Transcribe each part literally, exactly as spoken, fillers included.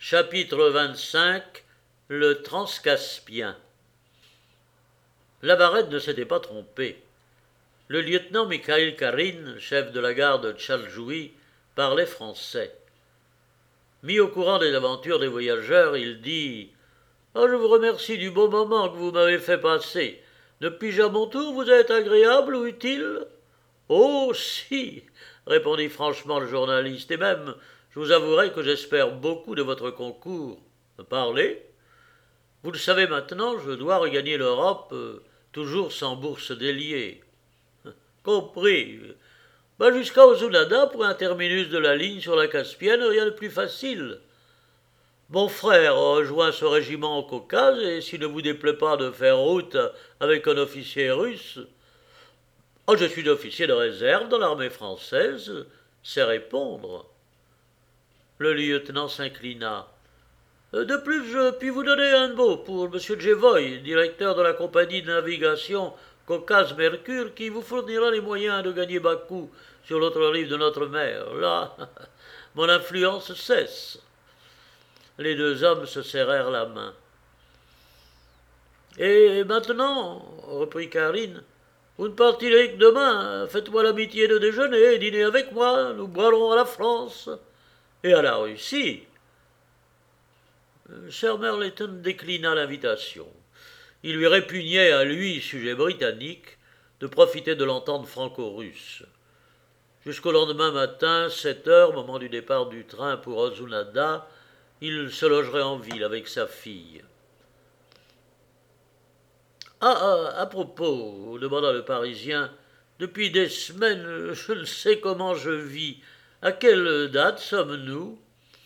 Chapitre vingt-cinq. Le Transcaspien. Lavarette ne s'était pas trompé. Le lieutenant Mikhaïl Karine, chef de la garde de Tchaljoui, parlait français. Mis au courant des aventures des voyageurs, il dit « Ah, je vous remercie du bon moment que vous m'avez fait passer. Ne puis-je à mon tour vous être agréable ou utile ?»« Oh, si !» répondit franchement le journaliste, « et même, je vous avouerai que j'espère beaucoup de votre concours. Parlez. Vous le savez maintenant, je dois regagner l'Europe, euh, toujours sans bourse déliée. »« Compris. Ben jusqu'à Ozunada, pour un terminus de la ligne sur la Caspienne, rien de plus facile. Mon frère rejoint ce régiment au Caucase, et s'il ne vous déplaît pas de faire route avec un officier russe, oh, je suis officier de réserve dans l'armée française, c'est répondre. » Le lieutenant s'inclina. « De plus, je puis vous donner un mot pour M. Djevoy, directeur de la compagnie de navigation Caucase-Mercure, qui vous fournira les moyens de gagner Bakou sur l'autre rive de notre mer. Là, mon influence cesse. » Les deux hommes se serrèrent la main. « Et maintenant, reprit Karine, vous ne partirez que demain. Faites-moi l'amitié de déjeuner et dîner avec moi. Nous boirons à la France et à la Russie. » Sir Merleton déclina l'invitation. Il lui répugnait à lui, sujet britannique, de profiter de l'entente franco-russe. Jusqu'au lendemain matin, sept heures, moment du départ du train pour Ozunada, il se logerait en ville avec sa fille. « Ah, ah, à propos, demanda le Parisien, depuis des semaines, je ne sais comment je vis. À quelle date sommes-nous ? »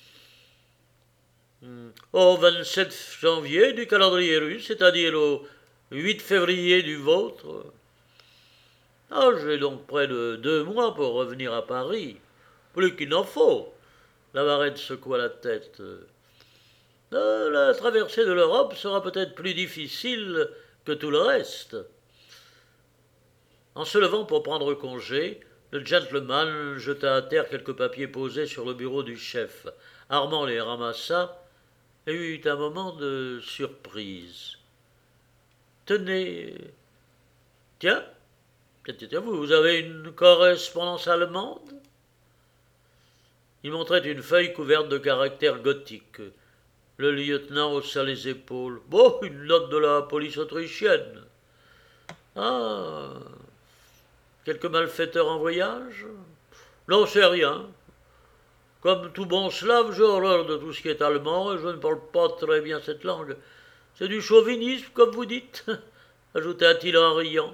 Au vingt-sept janvier du calendrier russe, c'est-à-dire au huit février du vôtre. Ah, j'ai donc près de deux mois pour revenir à Paris. Plus qu'il n'en faut. Lavarette secoua la tête. Ah, la traversée de l'Europe sera peut-être plus difficile que tout le reste. En se levant pour prendre congé, le gentleman jeta à terre quelques papiers posés sur le bureau du chef. Armand les ramassa et eut un moment de surprise. « Tenez, tiens, tiens, vous avez une correspondance allemande ?» Il montrait une feuille couverte de caractères gothiques. Le lieutenant haussa les épaules. « Bon, une note de la police autrichienne. »« Ah, quelques malfaiteurs en voyage ?»« Non, c'est rien. Comme tout bon slave, j'ai horreur de tout ce qui est allemand, et je ne parle pas très bien cette langue. C'est du chauvinisme, comme vous dites, ajouta-t-il en riant.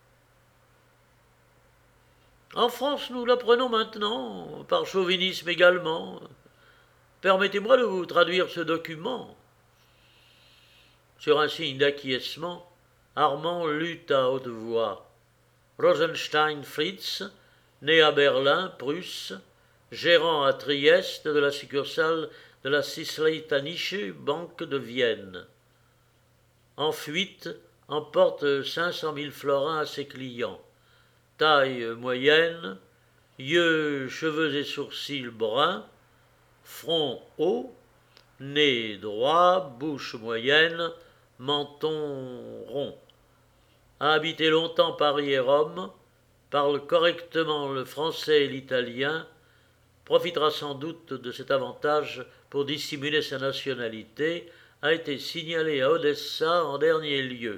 En France, nous l'apprenons maintenant, par chauvinisme également. Permettez-moi de vous traduire ce document. » Sur un signe d'acquiescement, Armand lut à haute voix. Rosenstein Fritz, né à Berlin, Prusse, gérant à Trieste de la succursale de la Cisleitanische Banque de Vienne. En fuite, emporte cinq cent mille florins à ses clients. Taille moyenne, yeux, cheveux et sourcils bruns, front haut, nez droit, bouche moyenne, menton rond. A habité longtemps Paris et Rome, parle correctement le français et l'italien, profitera sans doute de cet avantage pour dissimuler sa nationalité, a été signalé à Odessa en dernier lieu.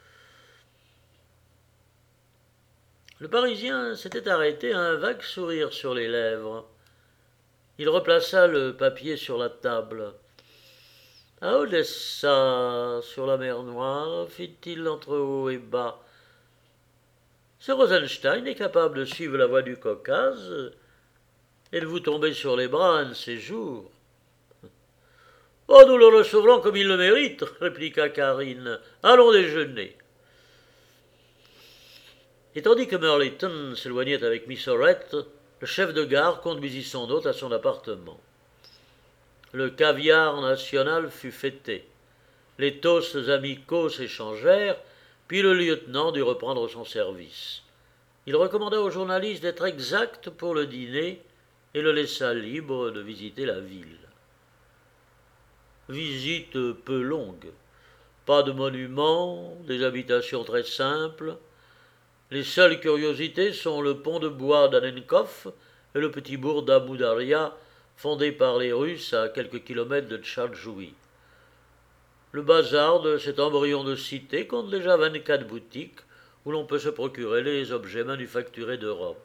Le Parisien s'était arrêté, un vague sourire sur les lèvres. Il replaça le papier sur la table. « À Odessa, sur la mer Noire, fit-il entre haut et bas. Ce Rosenstein est capable de suivre la voie du Caucase et de vous tomber sur les bras un de ces jours. »« Oh, nous le recevrons comme il le mérite, » répliqua Karine. « Allons déjeuner. » Et tandis que Merleton s'éloignait avec Miss Orette, le chef de gare conduisit son hôte à son appartement. Le caviar national fut fêté. Les toasts amicaux s'échangèrent, puis le lieutenant dut reprendre son service. Il recommanda au journaliste d'être exact pour le dîner et le laissa libre de visiter la ville. visite peu longue. Pas de monuments, des habitations très simples. Les seules curiosités sont le pont de bois d'Anenkov et le petit bourg d'Amoudaria, fondé par les Russes à quelques kilomètres de Tchaljoui. Le bazar de cet embryon de cité compte déjà vingt-quatre boutiques où l'on peut se procurer les objets manufacturés d'Europe.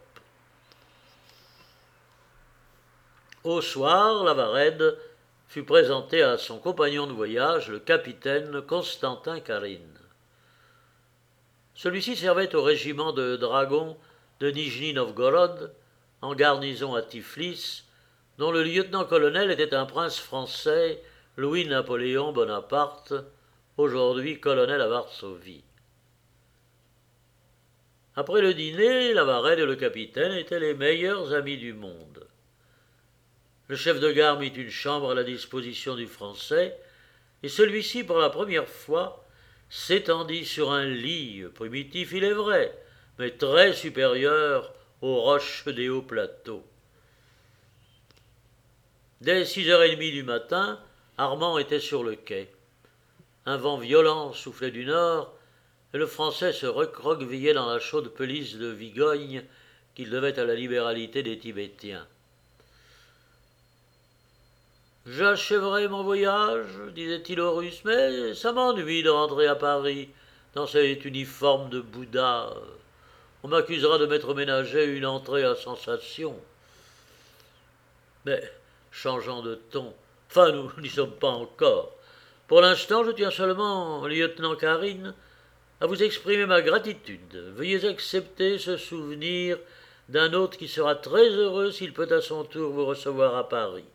Au soir, Lavarède fut présenté à son compagnon de voyage, le capitaine Constantin Karine. Celui-ci servait au régiment de dragons de Nijni-Novgorod, en garnison à Tiflis, dont le lieutenant-colonel était un prince français, Louis-Napoléon Bonaparte, aujourd'hui colonel à Varsovie. Après le dîner, Lavarède et le capitaine étaient les meilleurs amis du monde. Le chef de gare mit une chambre à la disposition du Français, et celui-ci, pour la première fois, s'étendit sur un lit, primitif il est vrai, mais très supérieur aux roches des hauts plateaux. Dès six heures trente du matin, Armand était sur le quai. Un vent violent soufflait du nord, et le Français se recroquevillait dans la chaude pelisse de Vigogne qu'il devait à la libéralité des Tibétiens. « J'achèverai mon voyage, disait-il aux Russes, mais ça m'ennuie de rentrer à Paris dans cet uniforme de Bouddha. On m'accusera de m'être ménagé une entrée à sensation. » Mais, changeant de ton, enfin nous n'y sommes pas encore. Pour l'instant, je tiens seulement, lieutenant Karine, à vous exprimer ma gratitude. Veuillez accepter ce souvenir d'un hôte qui sera très heureux s'il peut à son tour vous recevoir à Paris.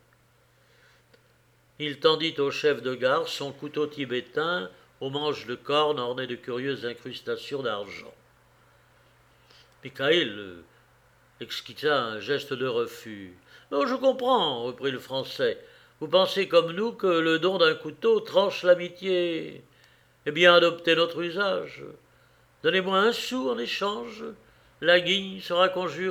Il tendit au chef de gare son couteau tibétain aux manches de corne orné de curieuses incrustations d'argent. Mikhaïl exquisa un geste de refus. « Oh, je comprends, reprit le Français. Vous pensez comme nous que le don d'un couteau tranche l'amitié. Eh bien, adoptez notre usage. Donnez-moi un sou en échange, la guigne sera conjurée. »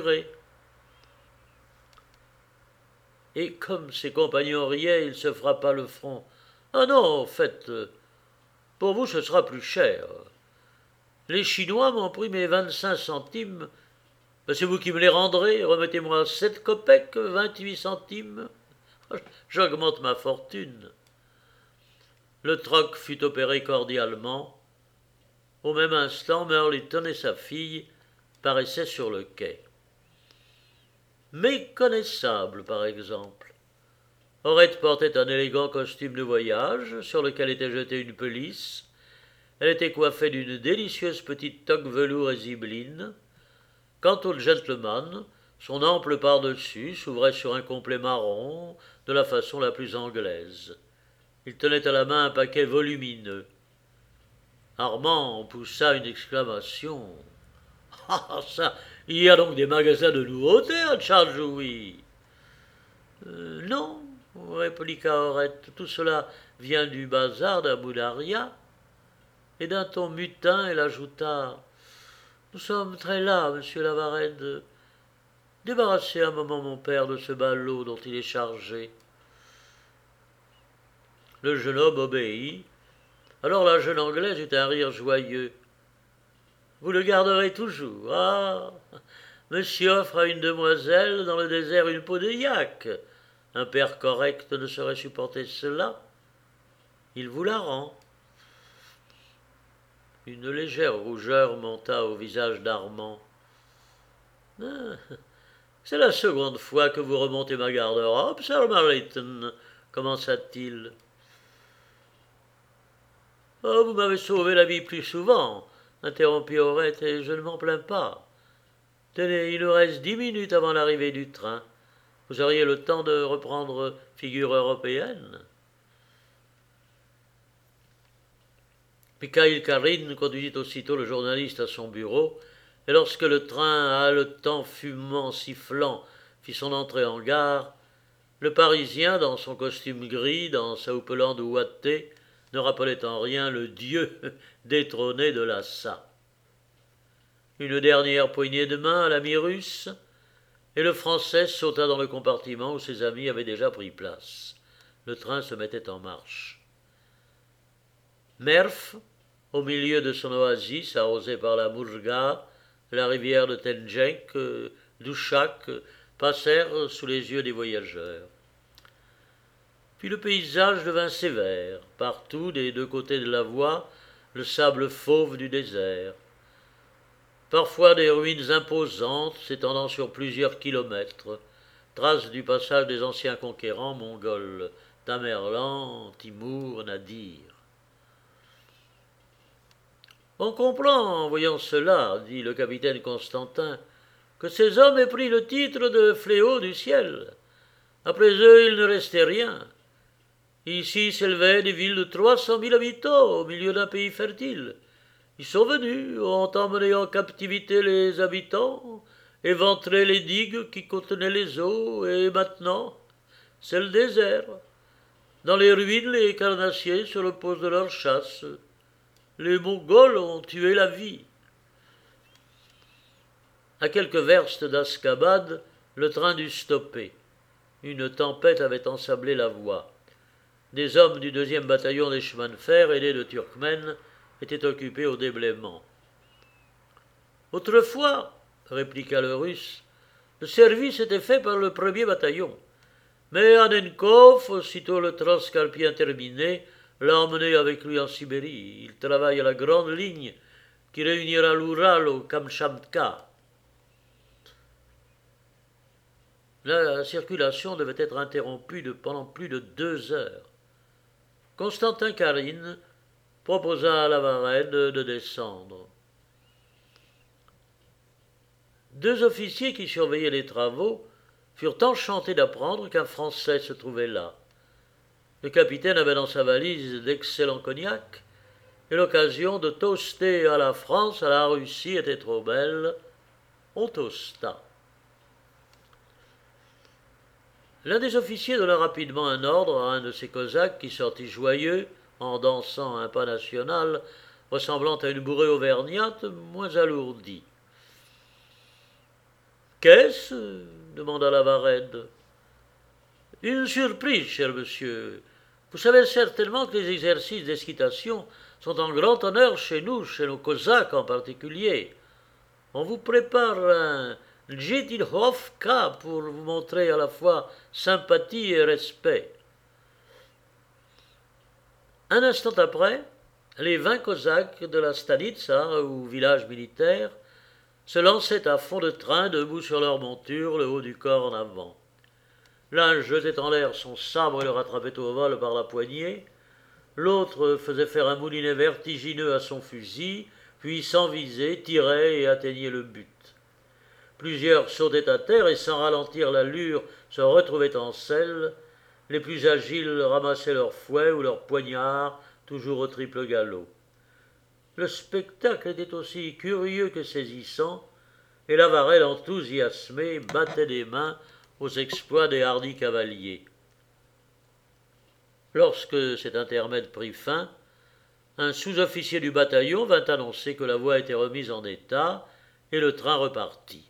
Et comme ses compagnons riaient, il se frappa le front. « Ah non, en fait, pour vous ce sera plus cher. Les Chinois m'ont pris mes vingt-cinq centimes. Ben, c'est vous qui me les rendrez. Remettez-moi sept kopecks, vingt-huit centimes. J'augmente ma fortune. » Le troc fut opéré cordialement. Au même instant, Merliton et sa fille paraissaient sur le quai. Méconnaissable, par exemple. Aurette portait un élégant costume de voyage, sur lequel était jetée une pelisse. Elle était coiffée d'une délicieuse petite toque velours et zibeline. Quant au gentleman, son ample par-dessus s'ouvrait sur un complet marron, de la façon la plus anglaise. Il tenait à la main un paquet volumineux. Armand poussa une exclamation. « Ah, ça, il y a donc des magasins de nouveautés à Tchaljoui !»« Euh, non, répliqua Aurette, tout cela vient du bazar d'Amoudaria. » Et d'un ton mutin, elle ajouta: « Nous sommes très las, monsieur Lavarède. Débarrassez un moment mon père de ce ballot dont il est chargé. » Le jeune homme obéit. Alors la jeune Anglaise eut un rire joyeux. « Vous le garderez toujours. Ah, monsieur offre à une demoiselle dans le désert une peau de yak. Un père correct ne saurait supporter cela. Il vous la rend. » Une légère rougeur monta au visage d'Armand. « Ah, c'est la seconde fois que vous remontez ma garde-robe, Sir Marleyton, commença-t-il. « Oh, vous m'avez sauvé la vie plus souvent, interrompit Aurette, et je ne m'en plains pas. Tenez, il nous reste dix minutes avant l'arrivée du train. Vous auriez le temps de reprendre figure européenne. » Mikhaïl Karine conduisit aussitôt le journaliste à son bureau, et lorsque le train haletant, fumant, sifflant, fit son entrée en gare, le Parisien, dans son costume gris, dans sa houppelande ouatée, ne rappelait en rien le dieu détrôné de Lhassa. Une dernière poignée de main à l'ami russe, et le Français sauta dans le compartiment où ses amis avaient déjà pris place. le train se mettait en marche. Merv, au milieu de son oasis arrosée par la Mourga, la rivière de Tenjek, Douchak, passèrent sous les yeux des voyageurs. Puis le paysage devint sévère. Partout, des deux côtés de la voie, le sable fauve du désert. Parfois des ruines imposantes s'étendant sur plusieurs kilomètres, traces du passage des anciens conquérants mongols, Tamerlan, Timour, Nadir. On comprend, en voyant cela, dit le capitaine Constantin, que ces hommes aient pris le titre de fléau du ciel. Après eux, il ne restait rien. Ici s'élevaient des villes de trois cent mille habitants au milieu d'un pays fertile. Ils sont venus, ont emmené en captivité les habitants, éventré les digues qui contenaient les eaux, et maintenant, c'est le désert. Dans les ruines, les carnassiers se reposent de leur chasse. Les Mongols ont tué la vie. À quelques verstes d'Askabad, le train dut stopper. Une tempête avait ensablé la voie. Des hommes du deuxième bataillon des chemins de fer, aidés de Turkmènes, étaient occupés au déblaiement. Autrefois, répliqua le Russe, le service était fait par le premier bataillon. Mais Annenkov, aussitôt le Transcarpien terminé, l'a emmené avec lui en Sibérie. Il travaille à la grande ligne qui réunira l'Oural au Kamtchatka. La circulation devait être interrompue de, pendant plus de deux heures. Constantin Carine proposa à Lavarède de descendre. Deux officiers qui surveillaient les travaux furent enchantés d'apprendre qu'un Français se trouvait là. Le capitaine avait dans sa valise d'excellents cognacs, et l'occasion de toaster à la France, à la Russie était trop belle. On toasta. L'un des officiers donna rapidement un ordre à un de ces Cosaques qui sortit joyeux, en dansant un pas national, ressemblant à une bourrée auvergnate, moins alourdie. « Qu'est-ce » demanda Lavarède. « Une surprise, cher monsieur. Vous savez certainement que les exercices d'esquitation sont en grand honneur chez nous, chez nos Cosaques en particulier. On vous prépare un Djetilhovka pour vous montrer à la fois sympathie et respect. » Un instant après, les vingt Cosaques de la Stanitsa, ou village militaire, se lançaient à fond de train, debout sur leur monture, le haut du corps en avant. L'un jetait en l'air son sabre et le rattrapait au vol par la poignée. L'autre faisait faire un moulinet vertigineux à son fusil, puis sans viser, tirait et atteignait le but. Plusieurs sautaient à terre et sans ralentir l'allure se retrouvaient en selle. Les plus agiles ramassaient leurs fouets ou leurs poignards, toujours au triple galop. Le spectacle était aussi curieux que saisissant, et Lavarède, enthousiasmé, battait des mains aux exploits des hardis cavaliers. Lorsque cet intermède prit fin, un sous-officier du bataillon vint annoncer que la voie était remise en état et le train repartit.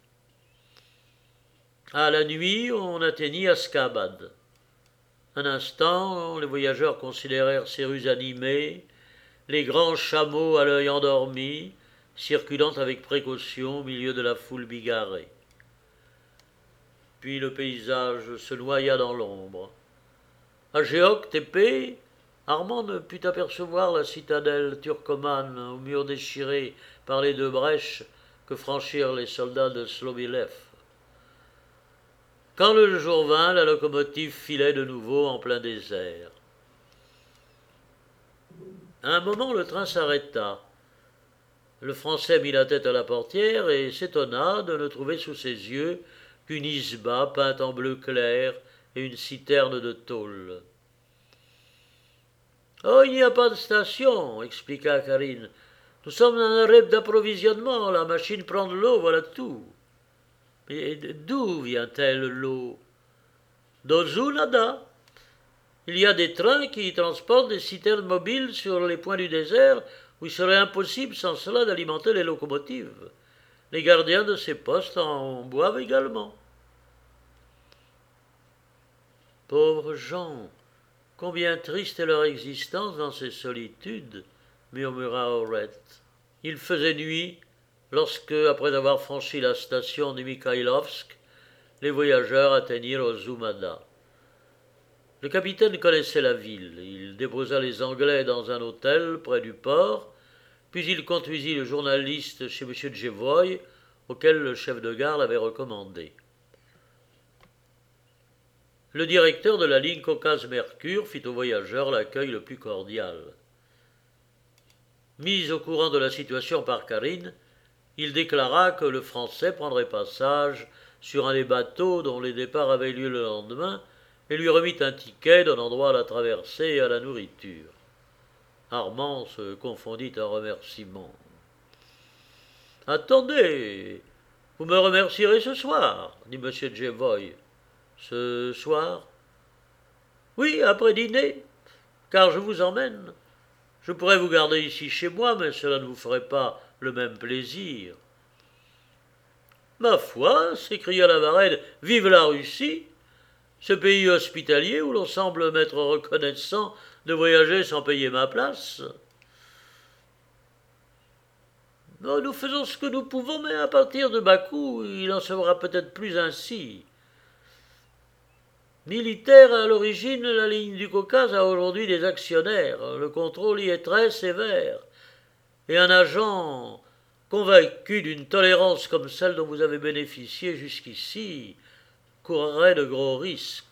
À la nuit, on atteignit Askabad. Un instant, les voyageurs considérèrent ces rues animées, les grands chameaux à l'œil endormi, circulant avec précaution au milieu de la foule bigarrée. Puis le paysage se noya dans l'ombre. À Géoc-Tépé, Armand ne put apercevoir la citadelle turcomane aux murs déchirés par les deux brèches que franchirent les soldats de Slovilev. Quand le jour vint, la locomotive filait de nouveau en plein désert. À un moment, le train s'arrêta. Le Français mit la tête à la portière et s'étonna de ne trouver sous ses yeux qu'une isba peinte en bleu clair et une citerne de tôle. « Oh, il n'y a pas de station, » expliqua Carine. « Nous sommes dans un arrêt d'approvisionnement, la machine prend de l'eau, voilà tout. » « Mais d'où vient-elle l'eau ?»« D'Ozunada. Il y a des trains qui transportent des citernes mobiles sur les points du désert où il serait impossible sans cela d'alimenter les locomotives. Les gardiens de ces postes en boivent également. » Pauvres gens, Combien triste est leur existence dans ces solitudes, murmura Orette. Il faisait nuit lorsque, après avoir franchi la station de Mikhailovsk, les voyageurs atteignirent Ozumada. Le capitaine connaissait la ville. Il déposa les Anglais dans un hôtel près du port, puis il conduisit le journaliste chez M. Djevoy, auquel le chef de gare l'avait recommandé. Le directeur de la ligne Caucase-Mercure fit aux voyageurs l'accueil le plus cordial. Mis au courant de la situation par Karine, il déclara que le Français prendrait passage sur un des bateaux dont les départs avaient lieu le lendemain et lui remit un ticket donnant droit à la traversée et à la nourriture. Armand se confondit en remerciements. « Attendez, vous me remercierez ce soir, dit M. Djevoy. « Ce soir ?»« Oui, après dîner, car je vous emmène. Je pourrais vous garder ici chez moi, mais cela ne vous ferait pas le même plaisir. »« Ma foi, s'écria Lavarède, vive la Russie, ce pays hospitalier où l'on semble m'être reconnaissant de voyager sans payer ma place. » Oh, nous faisons ce que nous pouvons, mais à partir de Bakou, il en sera peut-être plus ainsi. Militaire à l'origine, la ligne du Caucase a aujourd'hui des actionnaires. Le contrôle y est très sévère. Et un agent convaincu d'une tolérance comme celle dont vous avez bénéficié jusqu'ici courrait de gros risques.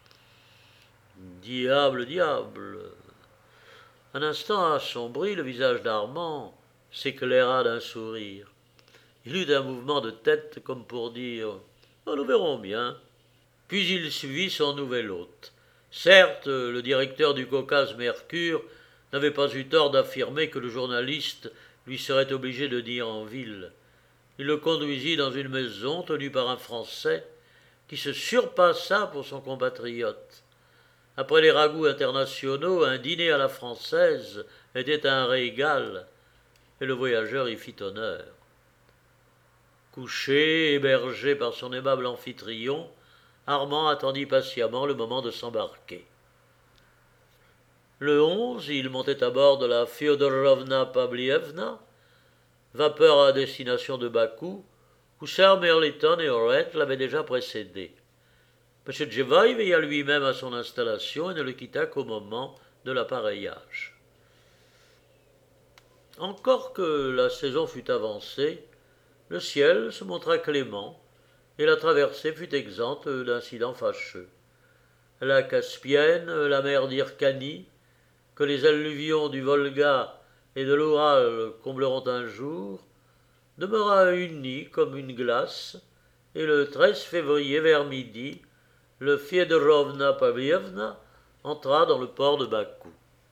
Diable, diable. Un instant assombri, le visage d'Armand s'éclaira d'un sourire. Il eut un mouvement de tête comme pour dire « Nous verrons bien ». Puis il suivit son nouvel hôte. Certes, le directeur du Caucase-Mercure n'avait pas eu tort d'affirmer que le journaliste lui serait obligé de dire en ville. Il le conduisit dans une maison tenue par un Français qui se surpassa pour son compatriote. Après les ragoûts internationaux, un dîner à la française était un régal, et le voyageur y fit honneur. Couché, hébergé par son aimable amphitryon, Armand attendit patiemment le moment de s'embarquer. Le onze, il montait à bord de la Fyodorovna Pavlievna, vapeur à destination de Bakou, où Sir Merliton et Orette l'avaient déjà précédé. M. Djevoy veilla lui-même à son installation et ne le quitta qu'au moment de l'appareillage. Encore que la saison fût avancée, le ciel se montra clément, et la traversée fut exempte d'incidents fâcheux. La Caspienne, la mer d'Hyrcanie, que les alluvions du Volga et de l'Oural combleront un jour, demeura unie comme une glace, et le treize février vers midi, le Fyodorovna Pavlievna entra dans le port de Bakou.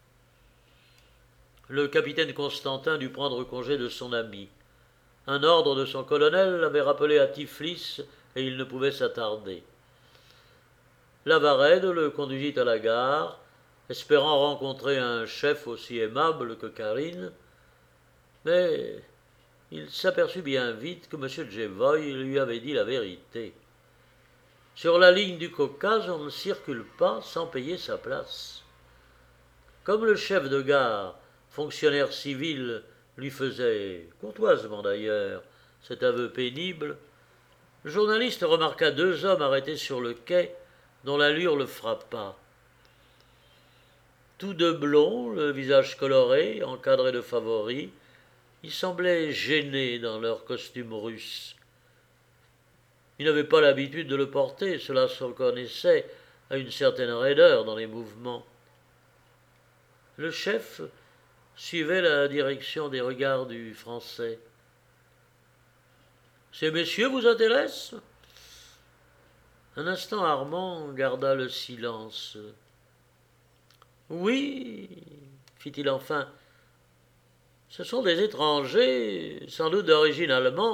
Le capitaine Constantin dut prendre congé de son ami. Un ordre de son colonel l'avait rappelé à Tiflis et il ne pouvait s'attarder. Lavarède le conduisit à la gare, espérant rencontrer un chef aussi aimable que Karine, mais il s'aperçut bien vite que M. Djevoy lui avait dit la vérité. Sur la ligne du Caucase, on ne circule pas sans payer sa place. Comme le chef de gare, fonctionnaire civil, lui faisait, courtoisement d'ailleurs, cet aveu pénible, le journaliste remarqua deux hommes arrêtés sur le quai dont l'allure le frappa. Tous deux blonds, le visage coloré, encadré de favoris, ils semblaient gênés dans leur costume russe. Ils n'avaient pas l'habitude de le porter, cela se reconnaissait à une certaine raideur dans les mouvements. Le chef suivait la direction des regards du Français. « Ces messieurs vous intéressent ?» Un instant, Armand garda le silence. « Oui, fit-il enfin, ce sont des étrangers, sans doute d'origine allemande. »«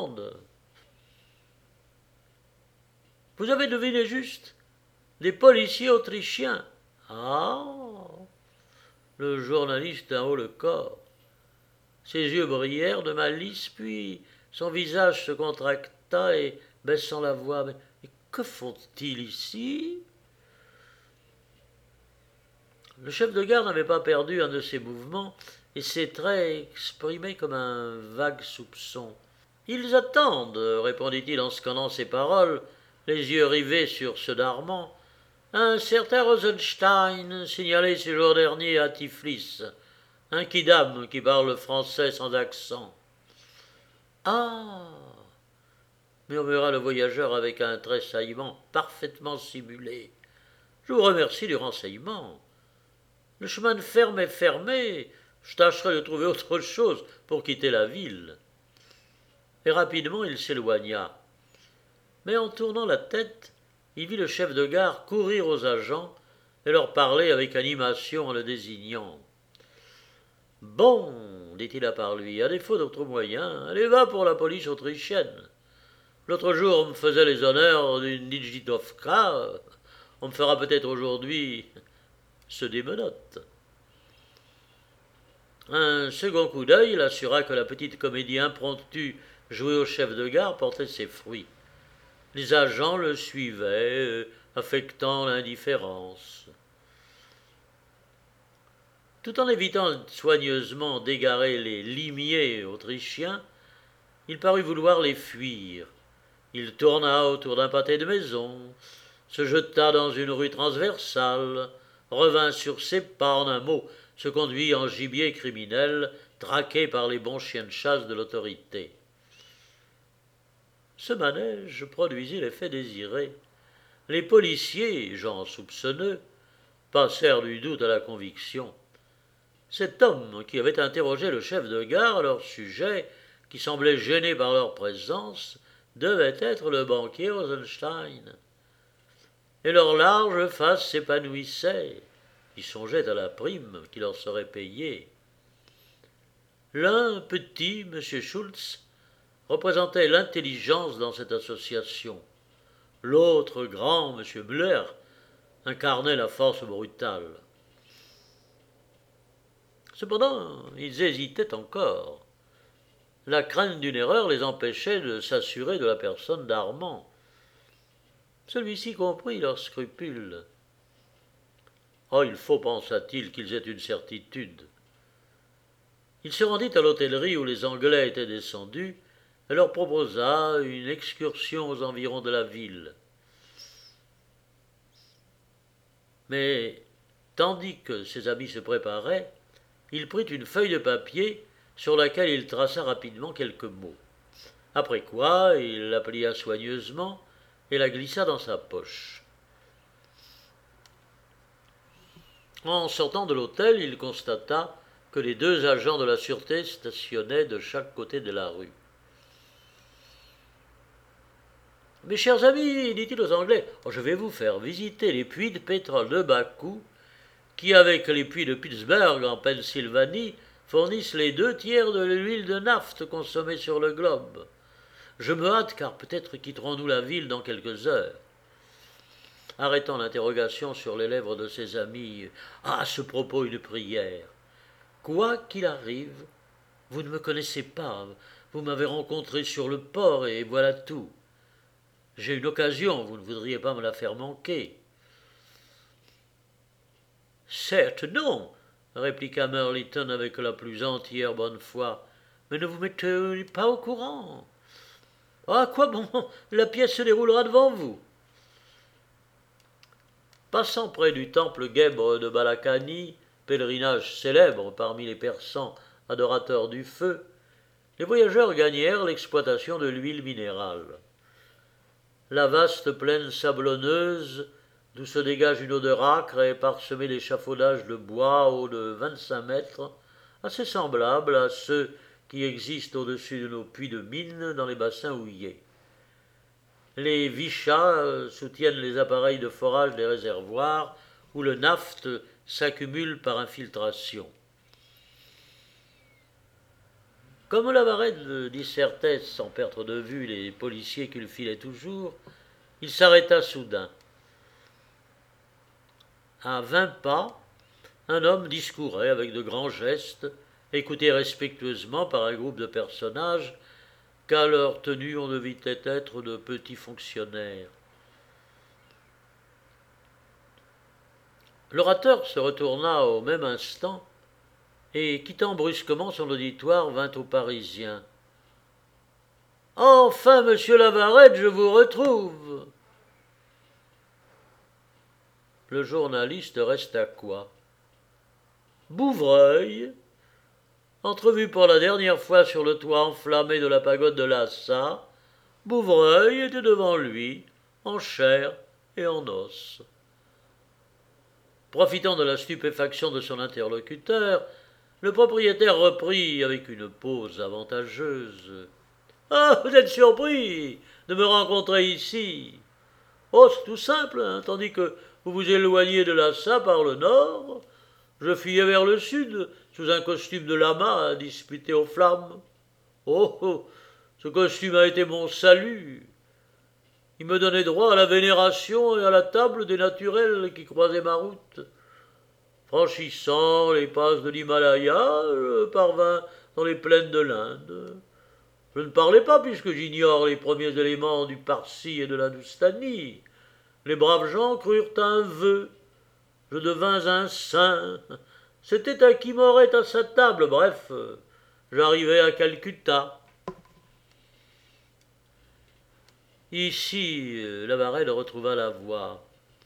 Vous avez deviné juste, des policiers autrichiens. »« Ah !» Le journaliste d'un haut le corps. Ses yeux brillèrent de malice, puis son visage se contracta et, baissant la voix, « Mais que font-ils ici ?» Le chef de gare n'avait pas perdu un de ses mouvements, et ses traits exprimaient comme un vague soupçon. « Ils attendent, répondit-il en scannant ses paroles, les yeux rivés sur ceux d'Armand. Un certain Rosenstein, signalé ce jour dernier à Tiflis, un quidam qui parle français sans accent. »« Ah !» murmura le voyageur avec un tressaillement parfaitement simulé. « Je vous remercie du renseignement. Le chemin de fer est fermé, je tâcherai de trouver autre chose pour quitter la ville. » Et rapidement il s'éloigna. Mais en tournant la tête, il vit le chef de gare courir aux agents et leur parler avec animation en le désignant. « Bon, dit-il à part lui, à défaut d'autre moyen, allez va pour la police autrichienne. L'autre jour, on me faisait les honneurs d'une Nijitovka, on me fera peut-être aujourd'hui ceux des menottes. » Un second coup d'œil l'assura que la petite comédie impromptue jouée au chef de gare portait ses fruits. Les agents le suivaient, affectant l'indifférence. Tout en évitant soigneusement d'égarer les limiers autrichiens, il parut vouloir les fuir. Il tourna autour d'un pâté de maison, se jeta dans une rue transversale, revint sur ses pas, en un mot, se conduit en gibier criminel, traqué par les bons chiens de chasse de l'autorité. Ce manège produisit l'effet désiré. Les policiers, gens soupçonneux, passèrent du doute à la conviction. Cet homme qui avait interrogé le chef de gare à leur sujet, qui semblait gêné par leur présence, devait être le banquier Rosenstein. Et leur large face s'épanouissait. Ils songeaient à la prime qui leur serait payée. L'un, petit, M. Schultz, représentait l'intelligence dans cette association. L'autre, grand, M. Müller, incarnait la force brutale. Cependant, ils hésitaient encore. La crainte d'une erreur les empêchait de s'assurer de la personne d'Armand. Celui-ci comprit leurs scrupules. « Oh, il faut, pensa-t-il, qu'ils aient une certitude. » Il se rendit à l'hôtellerie où les Anglais étaient descendus et leur proposa une excursion aux environs de la ville. Mais, tandis que ses amis se préparaient, il prit une feuille de papier sur laquelle il traça rapidement quelques mots. Après quoi, il la plia soigneusement et la glissa dans sa poche. En sortant de l'hôtel, il constata que les deux agents de la sûreté stationnaient de chaque côté de la rue. « Mes chers amis, dit-il aux Anglais, oh, je vais vous faire visiter les puits de pétrole de Bakou, qui, avec les puits de Pittsburgh en Pennsylvanie, fournissent les deux tiers de l'huile de naphte consommée sur le globe. Je me hâte, car peut-être quitterons-nous la ville dans quelques heures. » Arrêtant l'interrogation sur les lèvres de ses amis, « Ah, à ce propos, une prière. Quoi qu'il arrive, vous ne me connaissez pas, vous m'avez rencontré sur le port et voilà tout. J'ai une occasion, vous ne voudriez pas me la faire manquer. » « Certes non, répliqua Merliton avec la plus entière bonne foi, mais ne vous mettez pas au courant. Ah, quoi bon, la pièce se déroulera devant vous. » Passant près du temple guèbre de Balakani, pèlerinage célèbre parmi les Persans adorateurs du feu, les voyageurs gagnèrent l'exploitation de l'huile minérale. La vaste plaine sablonneuse, d'où se dégage une odeur âcre, est parsemée d'échafaudages de bois hauts de vingt-cinq mètres, assez semblables à ceux qui existent au-dessus de nos puits de mine dans les bassins houillés. Les vichas soutiennent les appareils de forage des réservoirs où le naphte s'accumule par infiltration. Comme Lavarette dissertait sans perdre de vue les policiers qu'il filait toujours, il s'arrêta soudain. À vingt pas, un homme discourait avec de grands gestes, écouté respectueusement par un groupe de personnages qu'à leur tenue on devitait être de petits fonctionnaires. L'orateur se retourna au même instant et, quittant brusquement son auditoire, vint aux Parisiens. « Enfin, monsieur Lavarette, je vous retrouve !» Le journaliste resta quoi? Bouvreuil, entrevu pour la dernière fois sur le toit enflammé de la pagode de Lassa, Bouvreuil était devant lui, en chair et en os. Profitant de la stupéfaction de son interlocuteur, le propriétaire reprit avec une pose avantageuse. « Ah, vous êtes surpris de me rencontrer ici. Oh, c'est tout simple, hein, tandis que vous vous éloignez de Lassa par le nord, je fuyais vers le sud, sous un costume de lama disputé aux flammes. Oh, oh, ce costume a été mon salut. Il me donnait droit à la vénération et à la table des naturels qui croisaient ma route. Franchissant les passes de l'Himalaya, je parvins dans les plaines de l'Inde. Je ne parlais pas puisque j'ignore les premiers éléments du Parsi et de l'Hindoustanie. Les braves gens crurent à un vœu. Je devins un saint. C'était à qui m'aurait à sa table. Bref, j'arrivai à Calcutta. » Ici, Lavarette retrouva la voix.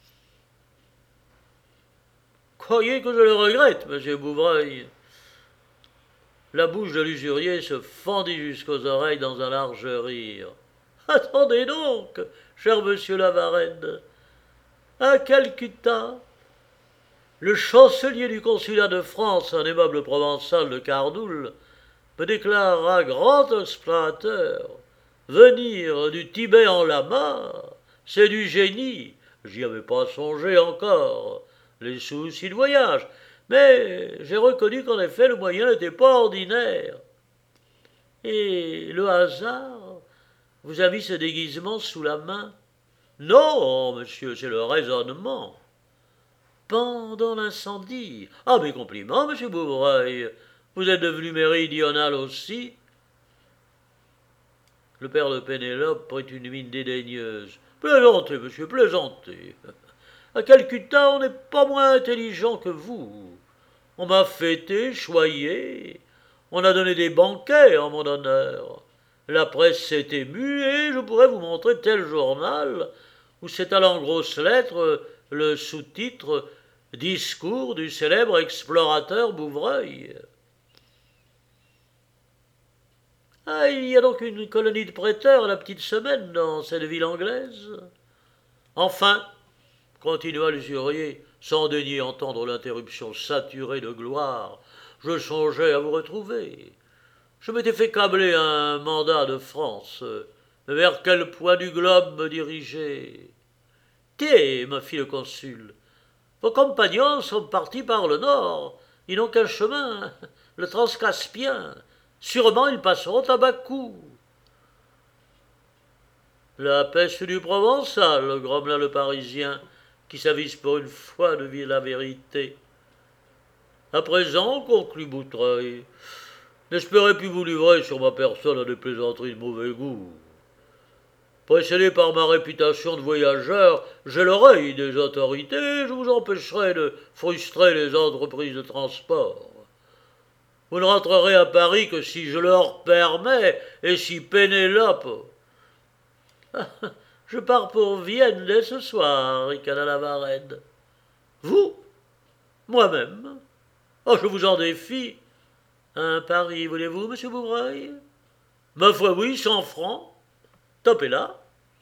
« Croyez que je le regrette, monsieur Bouvreuil. » La bouche de l'usurier se fendit jusqu'aux oreilles dans un large rire. « Attendez donc, cher monsieur Lavarette. À Calcutta, le chancelier du consulat de France, un aimable provençal de Cardoul, me déclara grand explorateur. Venir du Tibet en lama, c'est du génie. J'y avais pas songé encore. Les soucis de voyage. Mais j'ai reconnu qu'en effet le moyen n'était pas ordinaire. Et le hasard vous a mis ce déguisement sous la main? Non, monsieur, c'est le raisonnement. Pendant l'incendie. Ah, mes compliments, monsieur Bouvreuil. Vous êtes devenu méridional aussi? Le père de Pénélope prit une mine dédaigneuse. Plaisantez, monsieur, plaisantez. À Calcutta, on n'est pas moins intelligent que vous. On m'a fêté, choyé. On a donné des banquets en mon honneur. La presse s'est émue et je pourrais vous montrer tel journal où c'est à en grosses lettres le sous-titre « Discours du célèbre explorateur Bouvreuil ». Ah, il y a donc une colonie de prêteurs à la petite semaine dans cette ville anglaise. Enfin, continua l'usurier, sans daigner entendre l'interruption saturée de gloire, je songeais à vous retrouver. Je m'étais fait câbler un mandat de France. Mais vers quel point du globe me diriger? Té, me fit le consul. Vos compagnons sont partis par le nord. Ils n'ont qu'un chemin, le transcaspien. Sûrement ils passeront à Bakou. La peste du Provençal, grommela le Parisien, qui s'avise pour une fois de dire la vérité. À présent, conclut Bouvreuil, n'espérez plus vous livrer sur ma personne à des plaisanteries de mauvais goût. Précédé par ma réputation de voyageur, j'ai l'oreille des autorités, je vous empêcherai de frustrer les entreprises de transport. Vous ne rentrerez à Paris que si je leur permets et si Pénélope... Je pars pour Vienne dès ce soir, ricana Lavarette. Vous? Moi-même? Oh, je vous en défie. Un pari, voulez-vous, monsieur Bouvreuil? Ma foi, oui, cent francs. Topez là.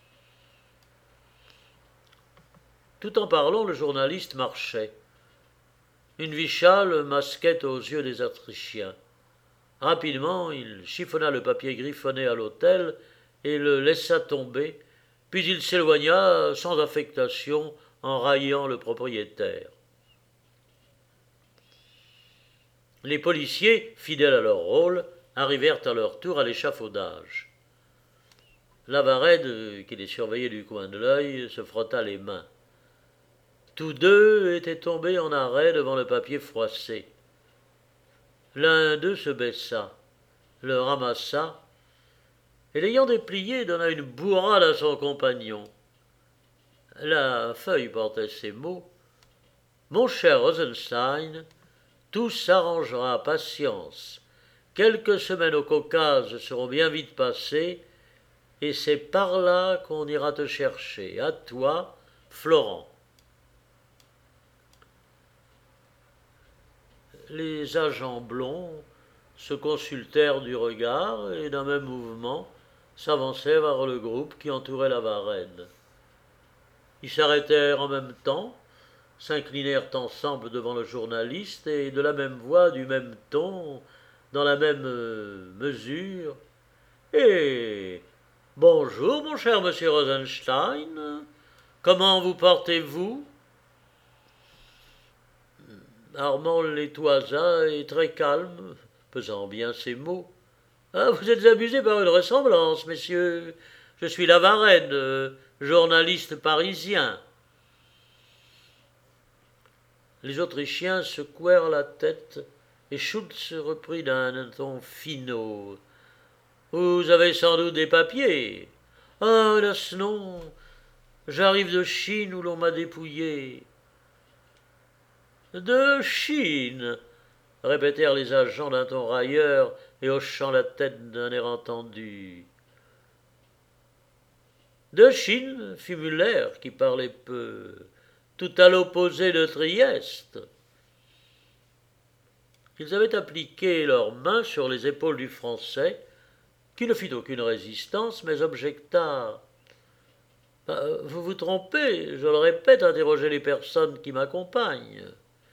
Tout en parlant, le journaliste marchait. Une vichale masquait aux yeux des Autrichiens. Rapidement, il chiffonna le papier griffonné à l'hôtel et le laissa tomber, puis il s'éloigna sans affectation en raillant le propriétaire. Les policiers, fidèles à leur rôle, arrivèrent à leur tour à l'échafaudage. Lavarette, qui les surveillait du coin de l'œil, se frotta les mains. Tous deux étaient tombés en arrêt devant le papier froissé. L'un d'eux se baissa, le ramassa, et l'ayant déplié, donna une bourrade à son compagnon. La feuille portait ces mots. « Mon cher Rosenstein, tout s'arrangera, patience. Quelques semaines au Caucase seront bien vite passées, et c'est par là qu'on ira te chercher. À toi, Florent. Les agents blonds se consultèrent du regard et d'un même mouvement s'avancèrent vers le groupe qui entourait la Varenne. Ils s'arrêtèrent en même temps, s'inclinèrent ensemble devant le journaliste et de la même voix, du même ton, dans la même euh, mesure. « Eh, bonjour, mon cher monsieur Rosenstein. Comment vous portez-vous » Armand l'étoisa et très calme, pesant bien ses mots. « Ah, vous êtes abusé par une ressemblance, messieurs. Je suis Lavarenne, euh, journaliste parisien. » Les Autrichiens secouèrent la tête et Schultz reprit d'un ton finaud. « Vous avez sans doute des papiers. »« Ah, hélas non. J'arrive de Chine où l'on m'a dépouillé. »« De Chine » répétèrent les agents d'un ton railleur et hochant la tête d'un air entendu. « De Chine » fit Müller, qui parlait peu, tout à l'opposé de Trieste. Ils avaient appliqué leurs mains sur les épaules du Français, qui ne fit aucune résistance, mais objecta. « Vous vous trompez, je le répète, interrogez les personnes qui m'accompagnent. »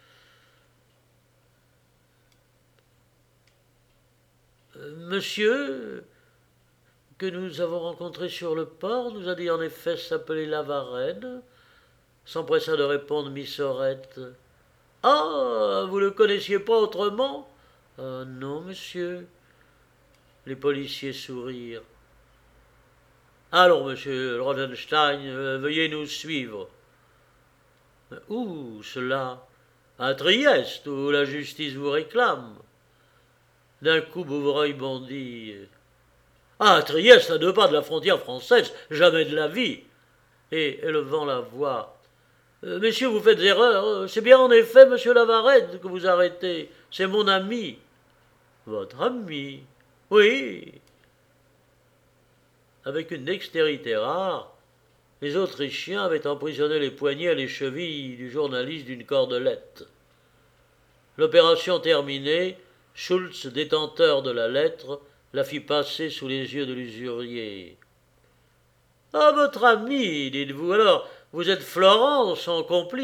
Monsieur, que nous avons rencontré sur le port, nous a dit en effet s'appeler Lavarenne, s'empressa de répondre Miss Sorette. « Ah, vous ne le connaissiez pas autrement ?»« Ah non, monsieur. » Les policiers sourirent. « Alors, monsieur Rosenstein, euh, veuillez nous suivre. »« Où cela ? À Trieste, où la justice vous réclame. » D'un coup, Bouvreuil bondit. « Ah, Trieste, à deux pas de la frontière française, jamais de la vie !» Et, élevant la voix, euh, « Messieurs, vous faites erreur, c'est bien en effet monsieur Lavarenne que vous arrêtez, c'est mon ami. »« Votre ami ? Oui. » Avec une dextérité rare, les Autrichiens avaient emprisonné les poignets et les chevilles du journaliste d'une cordelette. L'opération terminée, Schultz, détenteur de la lettre, la fit passer sous les yeux de l'usurier. « Ah, votre ami, dites-vous, alors, vous êtes Florent, son complice. »«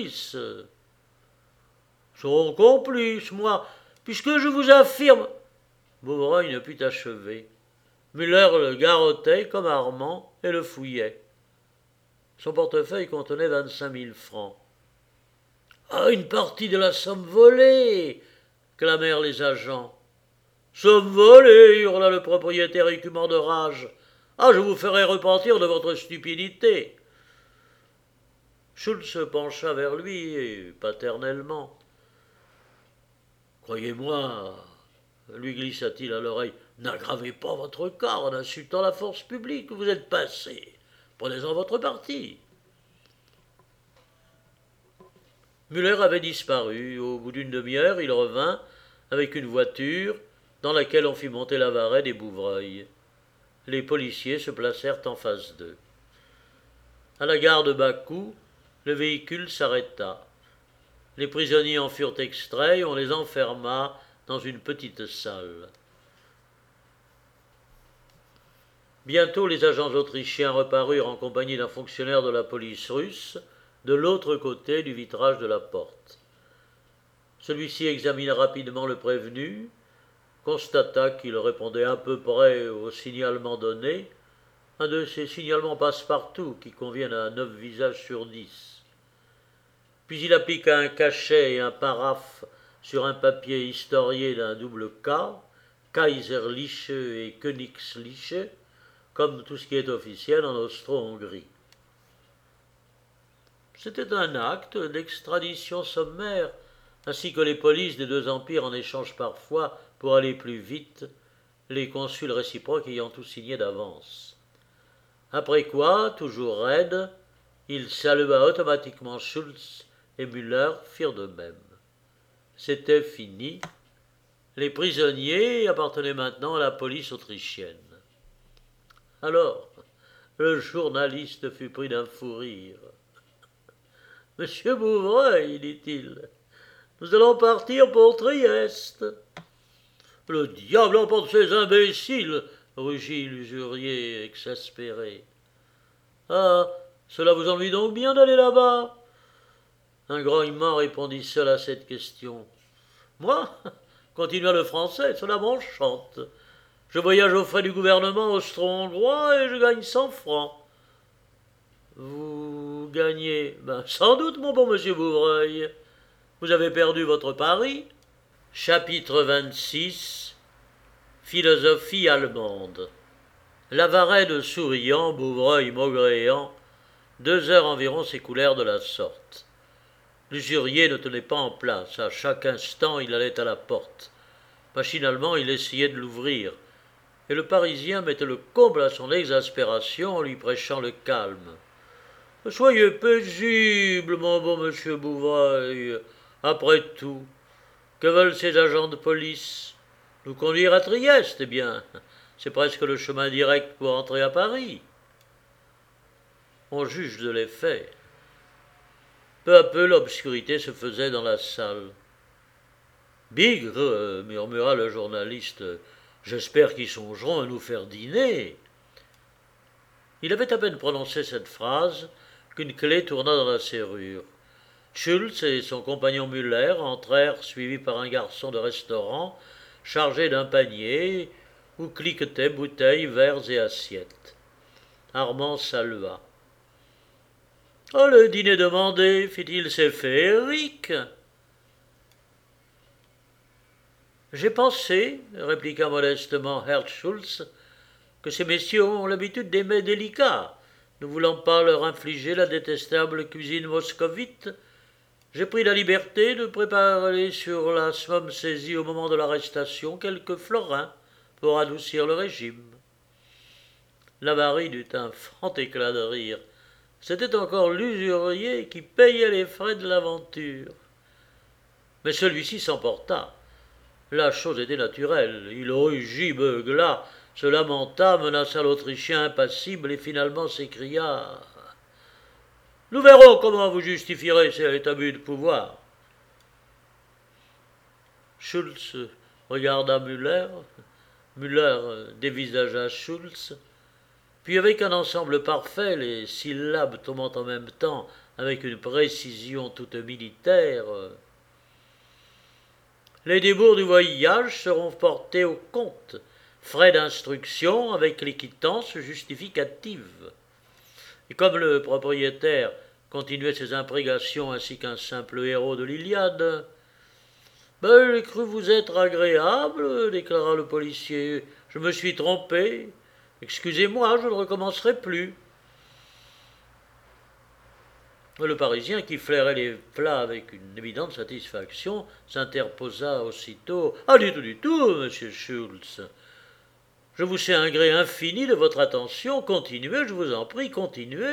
Son complice, moi, puisque je vous affirme. » Bouvreuil ne put achever. Müller le garrottait comme Armand et le fouillait. Son portefeuille contenait vingt-cinq mille francs. « Ah, une partie de la somme volée !» clamèrent les agents. « Somme volée !» hurla le propriétaire écumant de rage. « Ah, je vous ferai repentir de votre stupidité !» Schultz se pencha vers lui et paternellement. « Croyez-moi, » lui glissa-t-il à l'oreille, « n'aggravez pas votre cas en insultant la force publique où vous êtes passé. Prenez-en votre parti. » Müller avait disparu. Au bout d'une demi-heure, il revint avec une voiture dans laquelle on fit monter Lavarenne et Bouvreuil. Les policiers se placèrent en face d'eux. À la gare de Bakou, le véhicule s'arrêta. Les prisonniers en furent extraits et on les enferma dans une petite salle. Bientôt, les agents autrichiens reparurent en compagnie d'un fonctionnaire de la police russe de l'autre côté du vitrage de la porte. Celui-ci examina rapidement le prévenu, constata qu'il répondait à peu près au signalement donné, un de ces signalements passe-partout qui conviennent à neuf visages sur dix. Puis il appliqua un cachet et un paraphe sur un papier historié d'un double K, Kaiserliche et Königsliche, comme tout ce qui est officiel en Austro-Hongrie. C'était un acte d'extradition sommaire, ainsi que les polices des deux empires en échangent parfois pour aller plus vite, les consuls réciproques ayant tout signé d'avance. Après quoi, toujours raide, il salua automatiquement Schultz et Müller firent de même. C'était fini. Les prisonniers appartenaient maintenant à la police autrichienne. Alors, le journaliste fut pris d'un fou rire. « Monsieur Bouvreuil, dit-il, nous allons partir pour Trieste. »« Le diable emporte ces imbéciles !» rugit l'usurier exaspéré. « Ah, cela vous ennuie donc bien d'aller là-bas ?» Un grognement répondit seul à cette question. « Moi, continua le français, cela m'enchante. Je voyage aux frais du gouvernement austro-hongrois et je gagne cent francs. » « Vous gagnez, ben, sans doute, mon bon monsieur Bouvreuil. Vous avez perdu votre pari. » Chapitre vingt-six. Philosophie allemande. Lavarède souriant, Bouvreuil maugréant, deux heures environ s'écoulèrent de la sorte. L'usurier ne tenait pas en place. À chaque instant, il allait à la porte. Machinalement, il essayait de l'ouvrir. Et le Parisien mettait le comble à son exaspération en lui prêchant le calme. « Soyez paisible, mon bon monsieur Bouvreuil. Après tout, que veulent ces agents de police? Nous conduire à Trieste, eh bien. C'est presque le chemin direct pour entrer à Paris. » On juge de l'effet. Peu à peu, l'obscurité se faisait dans la salle. « Bigre, murmura le journaliste, j'espère qu'ils songeront à nous faire dîner. » Il avait à peine prononcé cette phrase qu'une clé tourna dans la serrure. Schultz et son compagnon Müller entrèrent suivis par un garçon de restaurant chargé d'un panier où cliquetaient bouteilles, verres et assiettes. Armand salua. « Oh, le dîner demandé, fit-il, c'est féerique. »« J'ai pensé, répliqua modestement Herr Schultz, que ces messieurs ont l'habitude des mets délicats. Ne voulant pas leur infliger la détestable cuisine moscovite, j'ai pris la liberté de préparer sur la somme saisie au moment de l'arrestation quelques florins pour adoucir le régime. » Lavaride eut un franc éclat de rire. C'était encore l'usurier qui payait les frais de l'aventure. Mais celui-ci s'emporta. La chose était naturelle. Il rugit, beugla, se lamenta, menaça l'Autrichien impassible et finalement s'écria « Nous verrons comment vous justifierez cet abus de pouvoir. » Schultz regarda Müller, Müller dévisagea Schultz, puis avec un ensemble parfait, les syllabes tombant en même temps avec une précision toute militaire, « Les débours du voyage seront portés au compte. Frais d'instruction avec les quittances justificatives. » Et comme le propriétaire continuait ses imprécations ainsi qu'un simple héros de l'Iliade, « Ben, j'ai cru vous être agréable, déclara le policier. Je me suis trompé. Excusez-moi, je ne recommencerai plus. » Le Parisien, qui flairait les plats avec une évidente satisfaction, s'interposa aussitôt. « Ah, du tout, du tout, monsieur Schultz. Je vous sais un gré infini de votre attention. Continuez, je vous en prie, continuez. »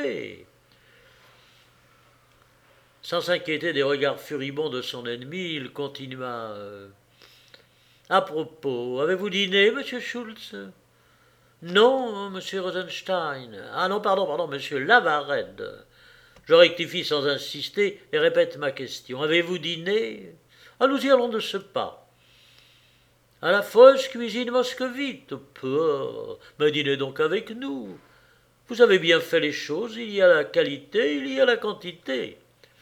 Sans s'inquiéter des regards furibonds de son ennemi, il continua. « À propos, avez-vous dîné, monsieur Schultz ? » ?»« Non, monsieur Rosenstein. Ah non, pardon, pardon, monsieur Lavarède. Je rectifie sans insister et répète ma question. Avez-vous dîné ? Ah, nous y allons de ce pas. À la fausse cuisine moscovite. Peu, mais dînez donc avec nous. Vous avez bien fait les choses, il y a la qualité, il y a la quantité. »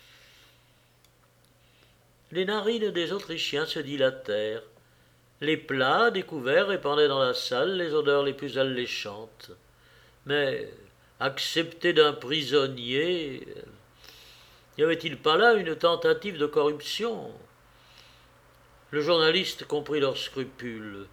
Les narines des Autrichiens se dilatèrent. Les plats découverts répandaient dans la salle les odeurs les plus alléchantes. Mais, accepté d'un prisonnier, n'y avait-il pas là une tentative de corruption ? Le journaliste comprit leurs scrupules.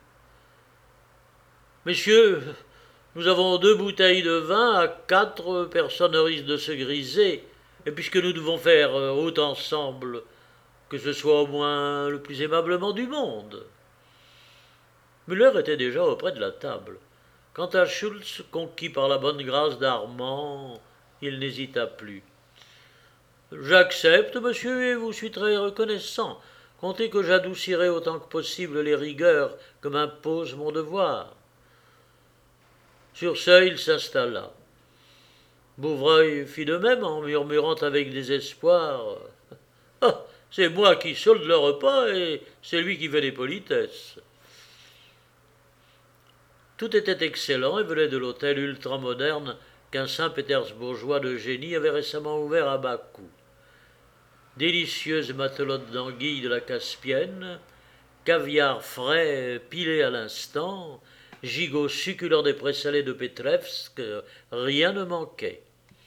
« Messieurs, nous avons deux bouteilles de vin à quatre, personne ne risque de se griser, et puisque nous devons faire route ensemble, que ce soit au moins le plus aimablement du monde. » Müller était déjà auprès de la table. Quant à Schultz, conquis par la bonne grâce d'Armand, il n'hésita plus. J'accepte, monsieur, et vous suis très reconnaissant. Comptez que j'adoucirai autant que possible les rigueurs que m'impose mon devoir. Sur ce, il s'installa. Bouvreuil fit de même en murmurant avec désespoir « Ah, c'est moi qui solde le repas et c'est lui qui fait les politesses. » Tout était excellent et venait de l'hôtel ultramoderne qu'un Saint-Pétersbourgeois de génie avait récemment ouvert à bas coût. Délicieuse matelote d'anguilles de la Caspienne, caviar frais pilé à l'instant, gigots succulents des présalés de Petrevsk, rien ne manquait.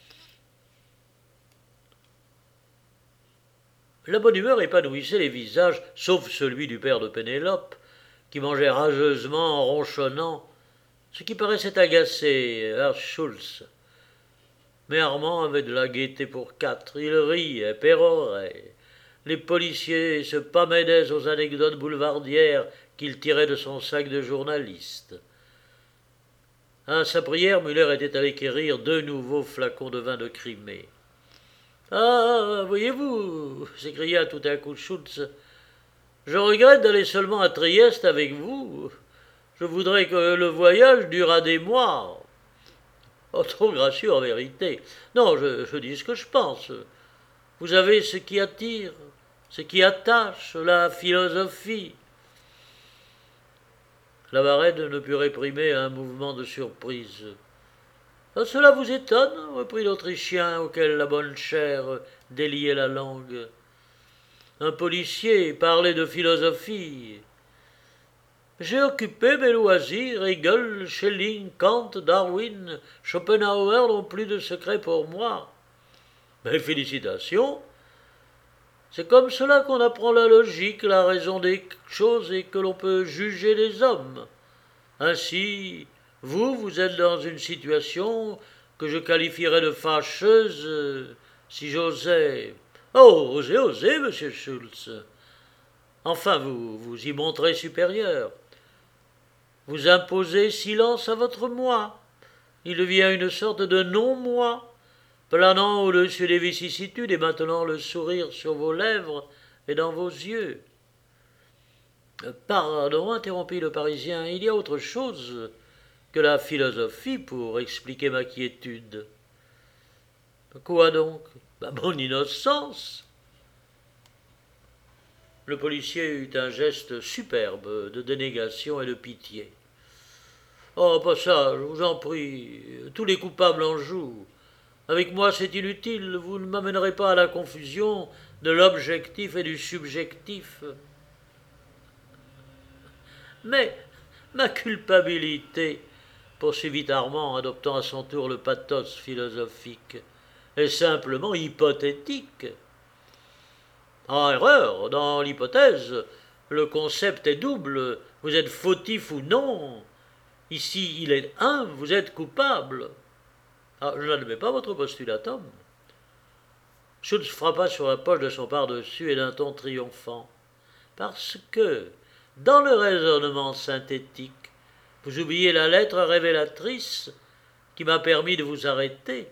La bonne humeur épanouissait les visages, sauf celui du père de Pénélope, qui mangeait rageusement en ronchonnant, ce qui paraissait agacer Herr Schulz. Mais Armand avait de la gaieté pour quatre, il riait, pérorait. Les policiers se pâmédaient aux anecdotes boulevardières qu'il tirait de son sac de journaliste. À sa prière, Muller était allé quérir deux nouveaux flacons de vin de Crimée. « Ah, voyez-vous, s'écria tout à coup Schulz, je regrette d'aller seulement à Trieste avec vous. Je voudrais que le voyage durât des mois. » Oh, trop gracieux en vérité. Non, je, je dis ce que je pense. Vous avez ce qui attire, ce qui attache, la philosophie. Lavarède ne put réprimer un mouvement de surprise. « Cela vous étonne » reprit l'Autrichien, auquel la bonne chair déliait la langue. « Un policier parlait de philosophie. J'ai occupé mes loisirs, Hegel, Schelling, Kant, Darwin, Schopenhauer n'ont plus de secret pour moi. Mais félicitations. C'est comme cela qu'on apprend la logique, la raison des choses et que l'on peut juger les hommes. Ainsi, vous, vous êtes dans une situation que je qualifierais de fâcheuse, euh, si j'osais. Oh, osez, osez, monsieur Schulz. Enfin, vous vous y montrez supérieur. Vous imposez silence à votre moi. Il devient une sorte de non-moi, planant au-dessus des vicissitudes et maintenant le sourire sur vos lèvres et dans vos yeux. Pardon, interrompit le Parisien, il y a autre chose que la philosophie pour expliquer ma quiétude. Quoi donc? Ben, mon innocence. Le policier eut un geste superbe de dénégation et de pitié. « Oh, pas ça, je vous en prie, tous les coupables en jouent. Avec moi, c'est inutile, vous ne m'amènerez pas à la confusion de l'objectif et du subjectif. » « Mais ma culpabilité, poursuivit Armand, adoptant à son tour le pathos philosophique, est simplement hypothétique. Ah, erreur, dans l'hypothèse, le concept est double, vous êtes fautif ou non. Ici, il est un, vous êtes coupable. Ah, je n'admets pas votre postulatum. Schulz frappa sur la poche de son pardessus et d'un ton triomphant. Parce que, dans le raisonnement synthétique, vous oubliez la lettre révélatrice qui m'a permis de vous arrêter.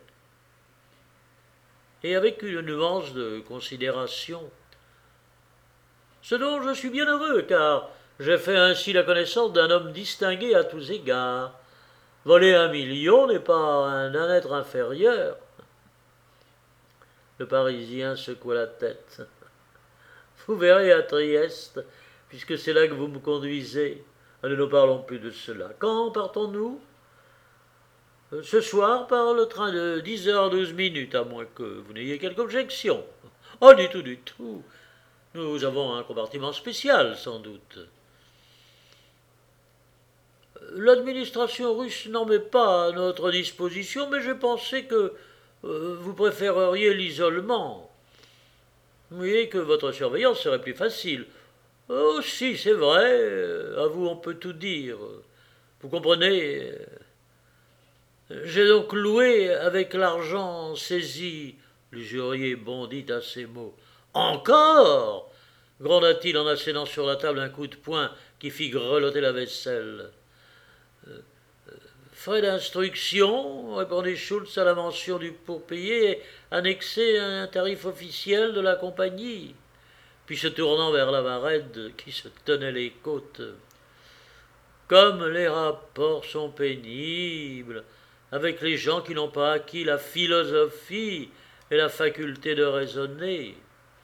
Et avec une nuance de considération. Ce dont je suis bien heureux, car j'ai fait ainsi la connaissance d'un homme distingué à tous égards. Voler un million n'est pas un, un être inférieur. Le Parisien secoua la tête. Vous verrez à Trieste, puisque c'est là que vous me conduisez. Ne nous parlons plus de cela. Quand partons-nous? Ce soir, par le train de dix heures douze minutes, à moins que vous n'ayez quelque objection. Oh, du tout, du tout. Nous avons un compartiment spécial, sans doute. L'administration russe n'en met pas à notre disposition, mais j'ai pensé que euh, vous préféreriez l'isolement. Oui, que votre surveillance serait plus facile. Oh, si, c'est vrai, à vous on peut tout dire. Vous comprenez? J'ai donc loué avec l'argent saisi. L'usurier bondit à ces mots. Encore? Gronda-t-il en assénant sur la table un coup de poing qui fit grelotter la vaisselle. Frais d'instruction, répondit Schultz à la mention du pourpayé, annexé à un tarif officiel de la compagnie. Puis se tournant vers Lavarède, qui se tenait les côtes. Comme les rapports sont pénibles, avec les gens qui n'ont pas acquis la philosophie et la faculté de raisonner.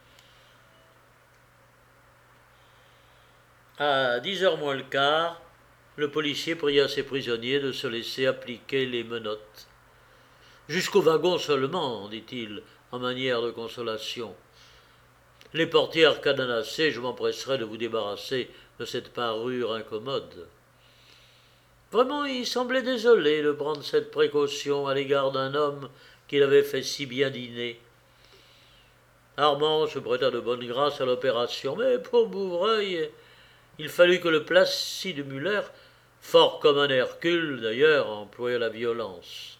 À dix heures moins le quart, le policier pria ses prisonniers de se laisser appliquer les menottes. Jusqu'au wagon seulement, dit-il, en manière de consolation. Les portières cadenassées, je m'empresserai de vous débarrasser de cette parure incommode. Vraiment, il semblait désolé de prendre cette précaution à l'égard d'un homme qu'il avait fait si bien dîner. Armand se prêta de bonne grâce à l'opération, mais pour Bouvreuil, il fallut que le placide Muller, fort comme un Hercule d'ailleurs, employât la violence.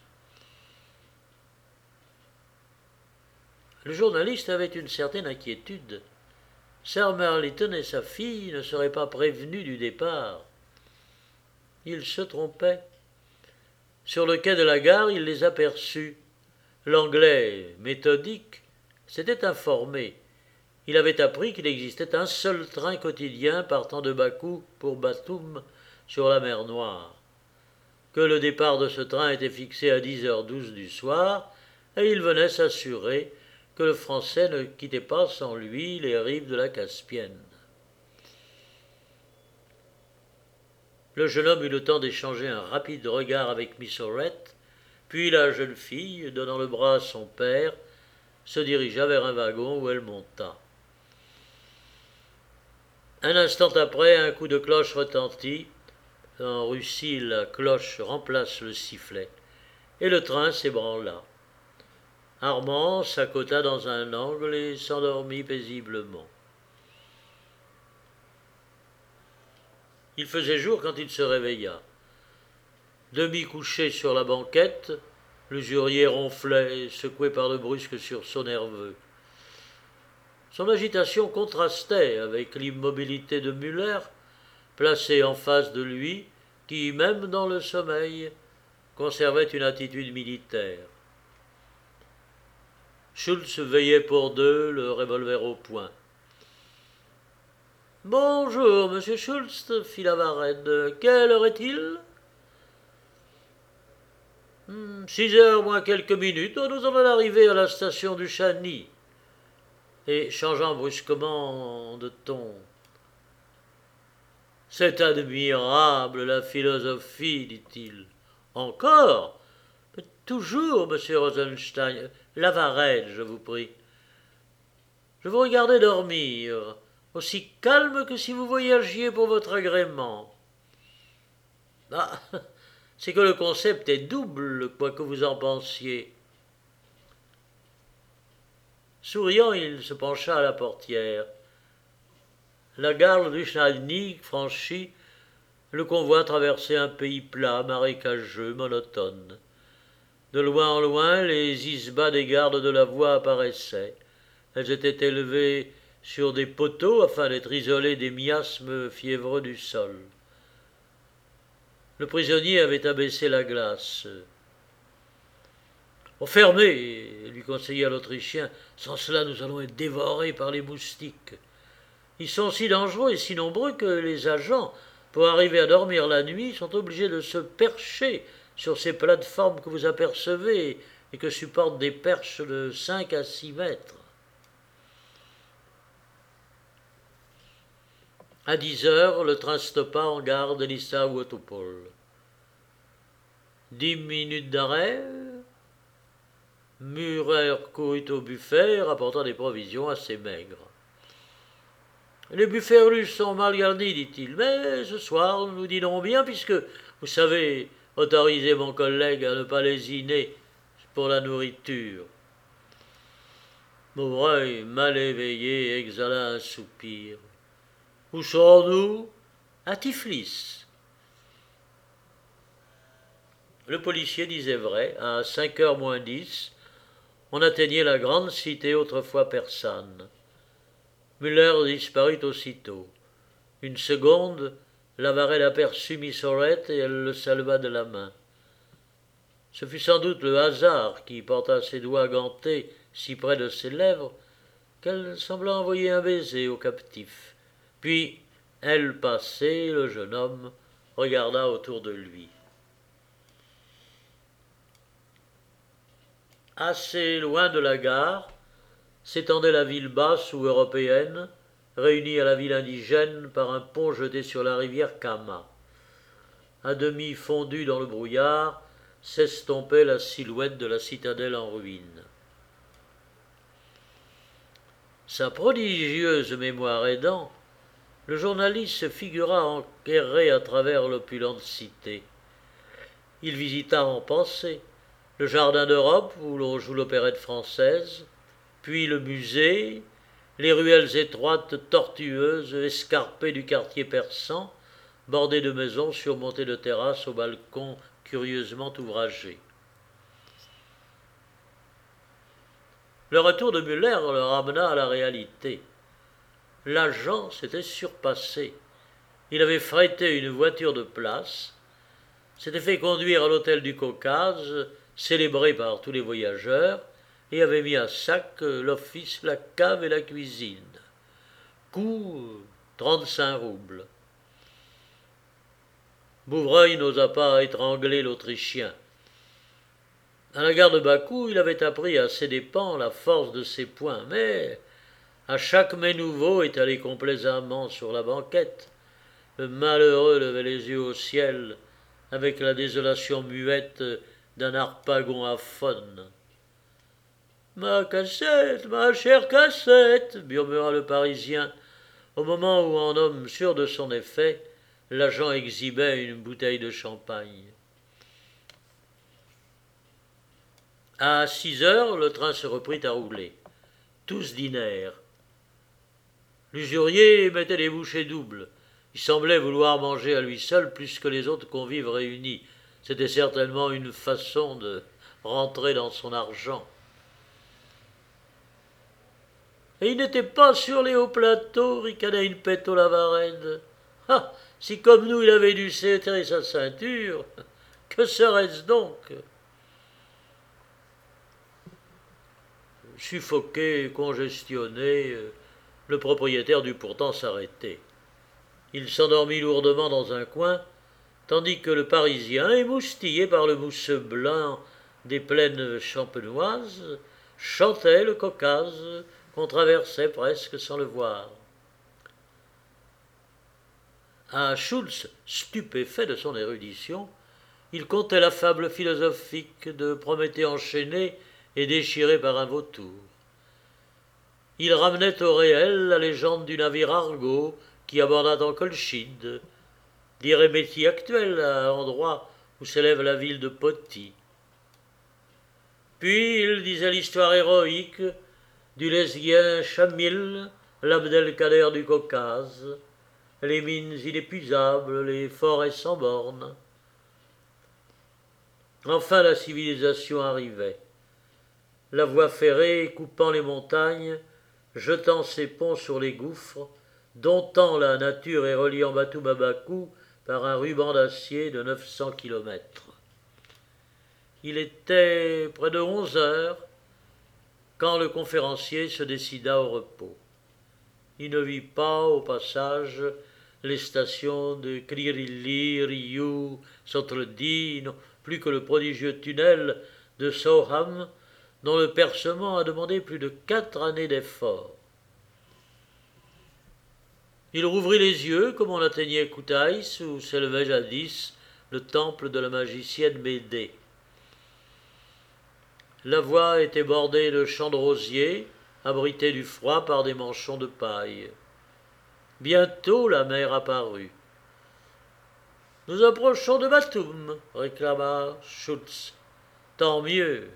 Le journaliste avait une certaine inquiétude. Sir Marleyton et sa fille ne seraient pas prévenus du départ. Il se trompait. Sur le quai de la gare, il les aperçut. L'Anglais, méthodique, s'était informé. Il avait appris qu'il existait un seul train quotidien partant de Bakou pour Batoum sur la mer Noire, que le départ de ce train était fixé à dix heures douze du soir, et il venait s'assurer que le Français ne quittait pas sans lui les rives de la Caspienne. Le jeune homme eut le temps d'échanger un rapide regard avec Miss Orette, puis la jeune fille, donnant le bras à son père, se dirigea vers un wagon où elle monta. Un instant après, un coup de cloche retentit. En Russie, la cloche remplace le sifflet, et le train s'ébranla. Armand s'accota dans un angle et s'endormit paisiblement. Il faisait jour quand il se réveilla. Demi-couché sur la banquette, l'usurier ronflait, secoué par de brusques sursauts nerveux. Son agitation contrastait avec l'immobilité de Muller, placé en face de lui, qui, même dans le sommeil, conservait une attitude militaire. Schultz veillait pour deux, le revolver au poing. « Bonjour, monsieur Schultz, fit Lavarède. Quelle heure est-il ?»« Six heures moins quelques minutes. Nous allons arriver à la station du Chagny. » Et changeant brusquement de ton. « C'est admirable, la philosophie, dit-il. »« Encore ? Mais toujours, monsieur Rosenstein. Lavarède, je vous prie. Je vous regardais dormir, aussi calme que si vous voyagiez pour votre agrément. Ah, c'est que le concept est double, quoi que vous en pensiez. » Souriant, il se pencha à la portière. La gare du Chagny franchie, le convoi traversait un pays plat, marécageux, monotone. De loin en loin, les isbas des gardes de la voie apparaissaient. Elles étaient élevées sur des poteaux afin d'être isolées des miasmes fiévreux du sol. Le prisonnier avait abaissé la glace. « Fermez !» lui conseilla l'Autrichien. « Sans cela, nous allons être dévorés par les moustiques. Ils sont si dangereux et si nombreux que les agents, pour arriver à dormir la nuit, sont obligés de se percher sur ces plateformes que vous apercevez et que supportent des perches de cinq à six mètres. » À dix heures, le train stoppa en gare de Lissa-Wotopole. Dix minutes d'arrêt. Muller courut au buffet, rapportant des provisions assez maigres. « Les buffets russes sont mal garnis, dit-il, mais ce soir nous dînerons bien, puisque, vous savez, autoriser mon collègue à ne pas lésiner pour la nourriture. » Bouvreuil, mal éveillé, exhala un soupir. « Où sommes-nous ?»« À Tiflis. » Le policier disait vrai. À cinq heures moins dix, on atteignait la grande cité autrefois persane. Muller disparut aussitôt. Une seconde, Lavarède aperçut Miss Orette et elle le salua de la main. Ce fut sans doute le hasard qui porta ses doigts gantés si près de ses lèvres qu'elle sembla envoyer un baiser au captif. Puis, elle passée, le jeune homme regarda autour de lui. Assez loin de la gare s'étendait la ville basse ou européenne, réunie à la ville indigène par un pont jeté sur la rivière Kama. À demi fondue dans le brouillard, s'estompait la silhouette de la citadelle en ruine. Sa prodigieuse mémoire aidant, le journaliste se figura enquérir à travers l'opulente cité. Il visita en pensée le jardin d'Europe où l'on joue l'opérette française, puis le musée, les ruelles étroites, tortueuses, escarpées du quartier persan, bordées de maisons surmontées de terrasses aux balcons curieusement ouvragés. Le retour de Muller le ramena à la réalité. L'agent s'était surpassé. Il avait frété une voiture de place, s'était fait conduire à l'hôtel du Caucase, célébré par tous les voyageurs, et avait mis à sac l'office, la cave et la cuisine. Coût trente-cinq roubles. Bouvreuil n'osa pas étrangler l'Autrichien. À la gare de Bakou, il avait appris à ses dépens la force de ses poings, mais à chaque mets nouveau étalé complaisamment sur la banquette, le malheureux levait les yeux au ciel avec la désolation muette d'un harpagon à faune. « Ma cassette, ma chère cassette !» murmura le Parisien, au moment où, en homme sûr de son effet, l'agent exhibait une bouteille de champagne. À six heures, le train se reprit à rouler. Tous dînèrent. L'usurier mettait des bouchées doubles. Il semblait vouloir manger à lui seul plus que les autres convives réunis. C'était certainement une façon de rentrer dans son argent. Et il n'était pas sur les hauts plateaux, ricanait une pète au Lavarède. Ah, si comme nous il avait dû serrer sa ceinture, que serait-ce donc? Suffoqué, congestionné, le propriétaire dut pourtant s'arrêter. Il s'endormit lourdement dans un coin, tandis que le Parisien, émoustillé par le mousseux blanc des plaines champenoises, chantait le Caucase qu'on traversait presque sans le voir. À Schultz, stupéfait de son érudition, il contait la fable philosophique de Prométhée enchaîné et déchiré par un vautour. Il ramenait au réel la légende du navire Argo qui aborda dans Colchide, d'Irémétie actuelle à l'endroit où s'élève la ville de Poti. Puis il disait l'histoire héroïque du lesbien Chamil, l'Abdelkader du Caucase, les mines inépuisables, les forêts sans bornes. Enfin la civilisation arrivait. La voie ferrée coupant les montagnes, jetant ses ponts sur les gouffres, domptant la nature et reliant Batoum à Bakou par un ruban d'acier de neuf cents kilomètres. Il était près de onze heures quand le conférencier se décida au repos. Il ne vit pas, au passage, les stations de Kirilli, Rioux, Sotredí, non plus que le prodigieux tunnel de Soham, dont le percement a demandé plus de quatre années d'efforts. Il rouvrit les yeux comme on atteignait Koutaïs, où s'élevait jadis le temple de la magicienne Médée. La voie était bordée de champs de rosiers, abrités du froid par des manchons de paille. Bientôt la mer apparut. « Nous approchons de Batoum, réclama Schultz. « Tant mieux.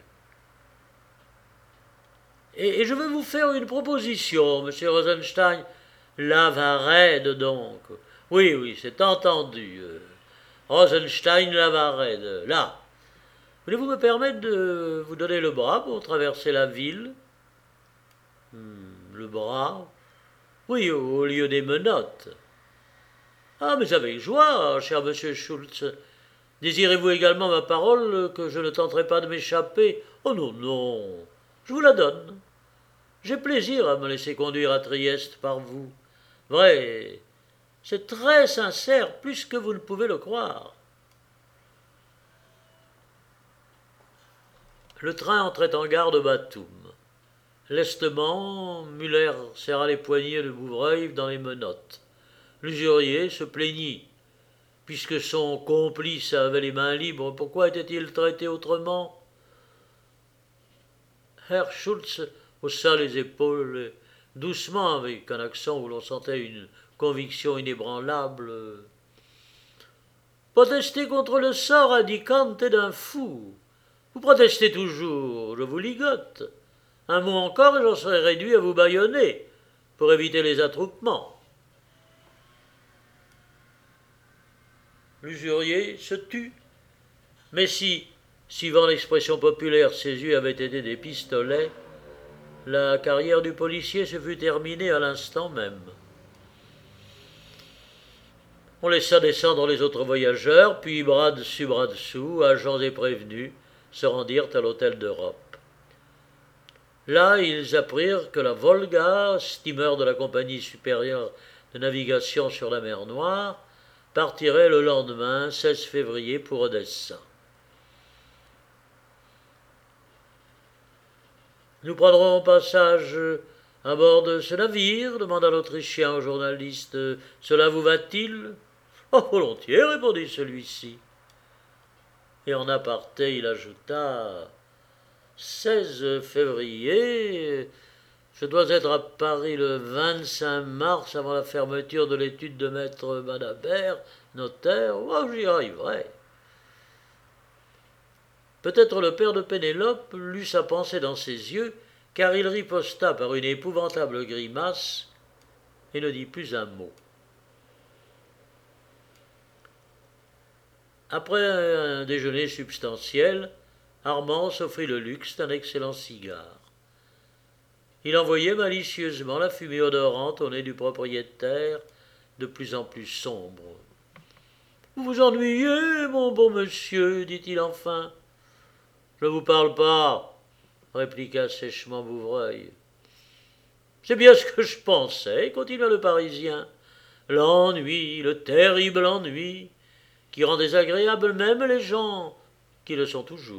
Et, et je veux vous faire une proposition, monsieur Rosenstein. Lavarède, donc. Oui, oui, c'est entendu. Rosenstein, Lavarède. Là. Voulez-vous me permettre de vous donner le bras pour traverser la ville? hmm, Le bras? Oui, au lieu des menottes. Ah, mais avec joie, cher monsieur Schultz. Désirez-vous également ma parole que je ne tenterai pas de m'échapper? Oh non, non, je vous la donne. J'ai plaisir à me laisser conduire à Trieste par vous. Vrai, c'est très sincère, plus que vous ne pouvez le croire. Le train entrait en gare de Batum. Lestement, Muller serra les poignets de Bouvreuil dans les menottes. L'usurier se plaignit. Puisque son complice avait les mains libres, pourquoi était-il traité autrement? Herr Schultz haussa les épaules, doucement, avec un accent où l'on sentait une conviction inébranlable. Protestez contre le sort indicante d'un fou. Vous protestez toujours, je vous ligote. Un mot encore et j'en serai réduit à vous bâillonner, pour éviter les attroupements. L'usurier se tut. Mais si, suivant l'expression populaire, ses yeux avaient été des pistolets, la carrière du policier se fut terminée à l'instant même. On laissa descendre les autres voyageurs, puis bras dessus bras dessous, agents et prévenus, se rendirent à l'hôtel d'Europe. Là, ils apprirent que la Volga, steamer de la Compagnie supérieure de navigation sur la mer Noire, partirait le lendemain, seize février, pour Odessa. Nous prendrons passage à bord de ce navire, demanda l'Autrichien au journaliste. Cela vous va-t-il? Oh, volontiers, répondit celui-ci. Et en aparté, il ajouta seize février, je dois être à Paris le vingt-cinq mars avant la fermeture de l'étude de maître Madabert, notaire. Oh, j'y arriverai. Peut-être le père de Pénélope lut sa pensée dans ses yeux, car il riposta par une épouvantable grimace et ne dit plus un mot. Après un déjeuner substantiel, Armand s'offrit le luxe d'un excellent cigare. Il envoyait malicieusement la fumée odorante au nez du propriétaire, de plus en plus sombre. « Vous vous ennuyez, mon bon monsieur, dit-il enfin. « Je ne vous parle pas, répliqua sèchement Bouvreuil. « C'est bien ce que je pensais, continua le Parisien. L'ennui, le terrible ennui, qui rend désagréables même les gens qui le sont toujours. »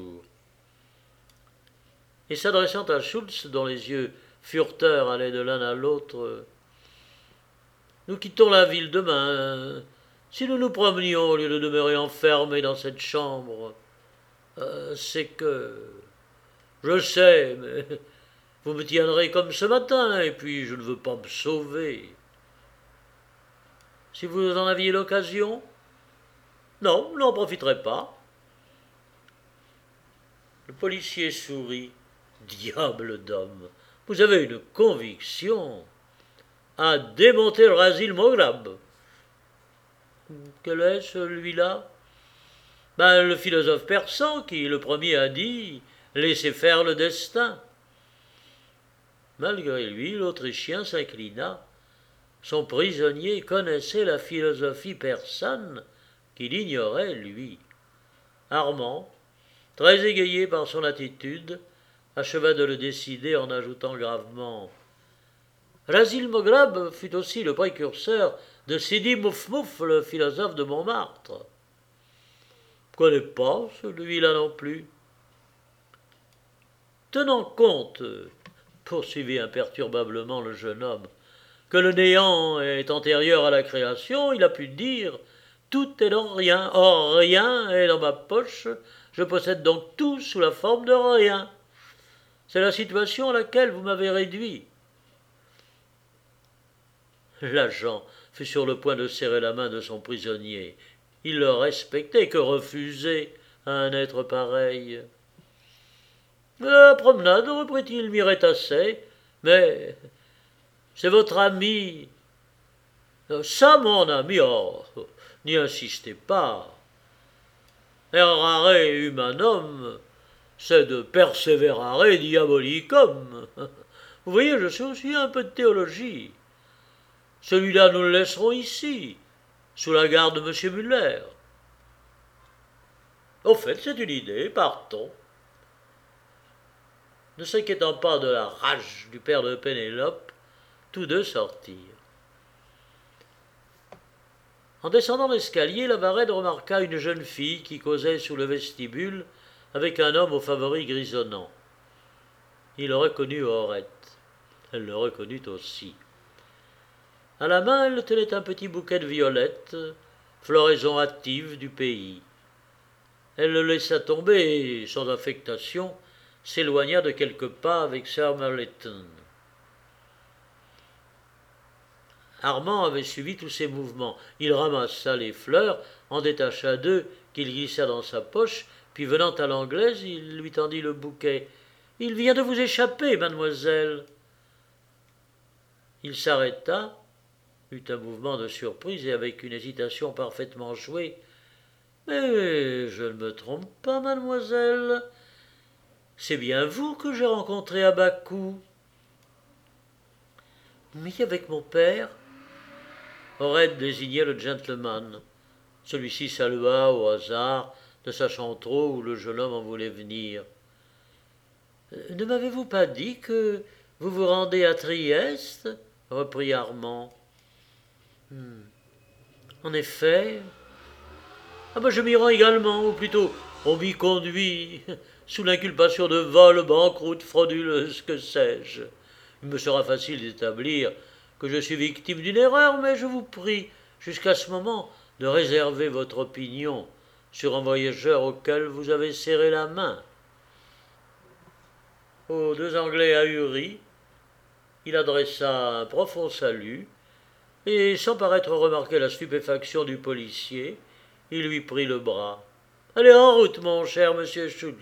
Et s'adressant à Schultz, dont les yeux furteurs allaient de l'un à l'autre, « Nous quittons la ville demain. Si nous nous promenions au lieu de demeurer enfermés dans cette chambre, euh, c'est que... Je sais, mais vous me tiendrez comme ce matin, et puis je ne veux pas me sauver. Si vous en aviez l'occasion? Non, vous n'en profiterez pas. » Le policier sourit. « Diable d'homme, vous avez une conviction à démonter le Razil Moghrab. »« Quel est celui-là » ?»« Ben, le philosophe persan qui, le premier, a dit « Laissez faire le destin. » Malgré lui, l'Autrichien s'inclina. Son prisonnier connaissait la philosophie persane qu'il ignorait, lui. Armand, très égayé par son attitude, acheva de le décider en ajoutant gravement « Razil Moghrab fut aussi le précurseur de Sidi Moufmouf, le philosophe de Montmartre. » « Je ne connais pas celui-là non plus. » « Tenant compte, poursuivit imperturbablement le jeune homme, que le néant est antérieur à la création, il a pu dire « Tout est dans rien, or rien est dans ma poche, je possède donc tout sous la forme de rien. C'est la situation à laquelle vous m'avez réduit. » L'agent fut sur le point de serrer la main de son prisonnier. Il le respectait, que refuser à un être pareil. « La promenade, reprit-il, m'irait assez, mais c'est votre ami. »« Ça, mon ami, oh, n'y insistez pas. Errare humanum, c'est de perseverare diabolicum. Vous voyez, je sais aussi un peu de théologie. Celui-là, nous le laisserons ici, sous la garde de M. Muller. » Au fait, c'est une idée, partons. Ne s'inquiétant pas de la rage du père de Pénélope, tous deux sortirent. En descendant l'escalier, la Varenne remarqua une jeune fille qui causait sous le vestibule avec un homme aux favoris grisonnants. Il reconnut Aurette. Elle le reconnut aussi. À la main, elle tenait un petit bouquet de violettes, floraison hâtive du pays. Elle le laissa tomber et, sans affectation, s'éloigna de quelques pas avec Sir Marleyton. Armand avait suivi tous ses mouvements. Il ramassa les fleurs, en détacha deux qu'il glissa dans sa poche, puis venant à l'anglaise, il lui tendit le bouquet. « Il vient de vous échapper, mademoiselle. » Il s'arrêta, eut un mouvement de surprise et avec une hésitation parfaitement jouée. « Mais je ne me trompe pas, mademoiselle. C'est bien vous que j'ai rencontré à Bakou. »« Oui, avec mon père. » Aurette désignait le gentleman. Celui-ci salua au hasard, ne sachant trop où le jeune homme en voulait venir. « Ne m'avez-vous pas dit que vous vous rendez à Trieste ?» reprit Armand. Hmm. « En effet. Ah ben je m'y rends également, ou plutôt on m'y conduit, sous l'inculpation de vol, banqueroute, frauduleuse, que sais-je. Il me sera facile d'établir que je suis victime d'une erreur, mais je vous prie, jusqu'à ce moment, de réserver votre opinion sur un voyageur auquel vous avez serré la main. » Aux deux Anglais ahuris, il adressa un profond salut, et sans paraître remarquer la stupéfaction du policier, il lui prit le bras. « Allez, en route, mon cher monsieur Schultz. »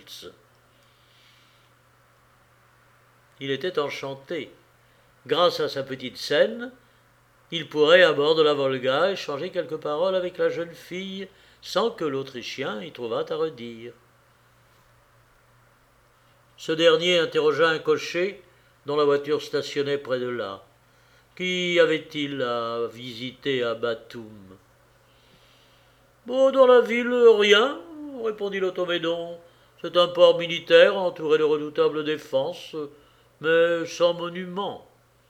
Il était enchanté. Grâce à sa petite scène, il pourrait, à bord de la Volga, échanger quelques paroles avec la jeune fille sans que l'Autrichien y trouvât à redire. Ce dernier interrogea un cocher dont la voiture stationnait près de là. Qu'y avait-il à visiter à Batoum ? « Bon, dans la ville, rien, répondit l'automédon. C'est un port militaire entouré de redoutables défenses, mais sans monument. »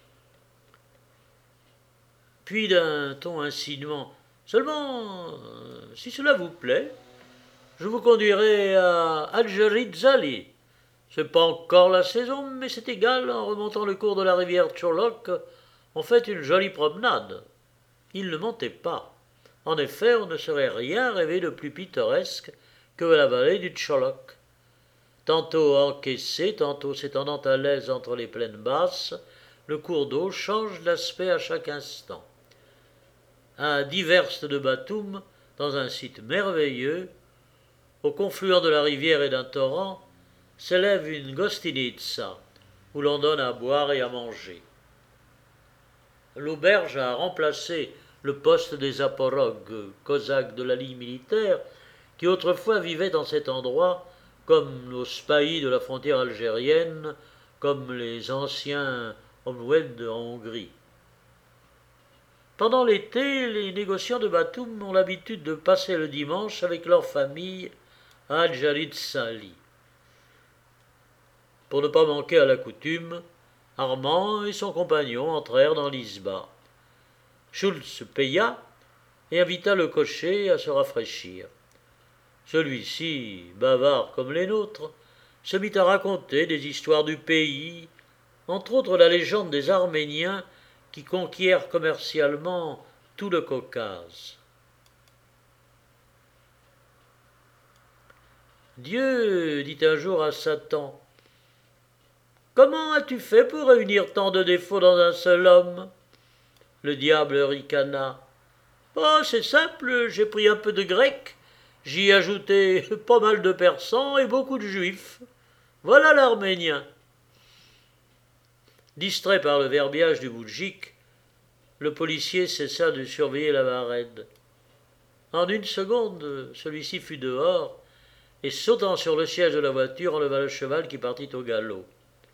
Puis d'un ton insinuant, « Seulement, si cela vous plaît, je vous conduirai à Adjeritzali. C'est pas encore la saison, mais c'est égal, en remontant le cours de la rivière Tchorlok, on fait une jolie promenade. » Il ne mentait pas. En effet, on ne saurait rien rêver de plus pittoresque que la vallée du Tchorlok. Tantôt encaissé, tantôt s'étendant à l'aise entre les plaines basses, le cours d'eau change d'aspect à chaque instant. À dix verstes de Batoum, dans un site merveilleux, au confluent de la rivière et d'un torrent, s'élève une gostinitsa, où l'on donne à boire et à manger. L'auberge a remplacé le poste des aporogues, cosaques de la ligne militaire, qui autrefois vivaient dans cet endroit, comme nos spahis de la frontière algérienne, comme les anciens Omwed en Hongrie. Pendant l'été, les négociants de Batoum ont l'habitude de passer le dimanche avec leur famille à Adjeritzali. Pour ne pas manquer à la coutume, Armand et son compagnon entrèrent dans l'isba. Schultz paya et invita le cocher à se rafraîchir. Celui-ci, bavard comme les nôtres, se mit à raconter des histoires du pays, entre autres la légende des Arméniens qui conquièrent commercialement tout le Caucase. Dieu dit un jour à Satan, « Comment as-tu fait pour réunir tant de défauts dans un seul homme ?» Le diable ricana. « Oh, c'est simple, j'ai pris un peu de grec, j'y ai ajouté pas mal de persans et beaucoup de juifs. Voilà l'arménien. » Distrait par le verbiage du moudjik, le policier cessa de surveiller la Varenne. En une seconde, celui-ci fut dehors, et sautant sur le siège de la voiture, enleva le cheval qui partit au galop.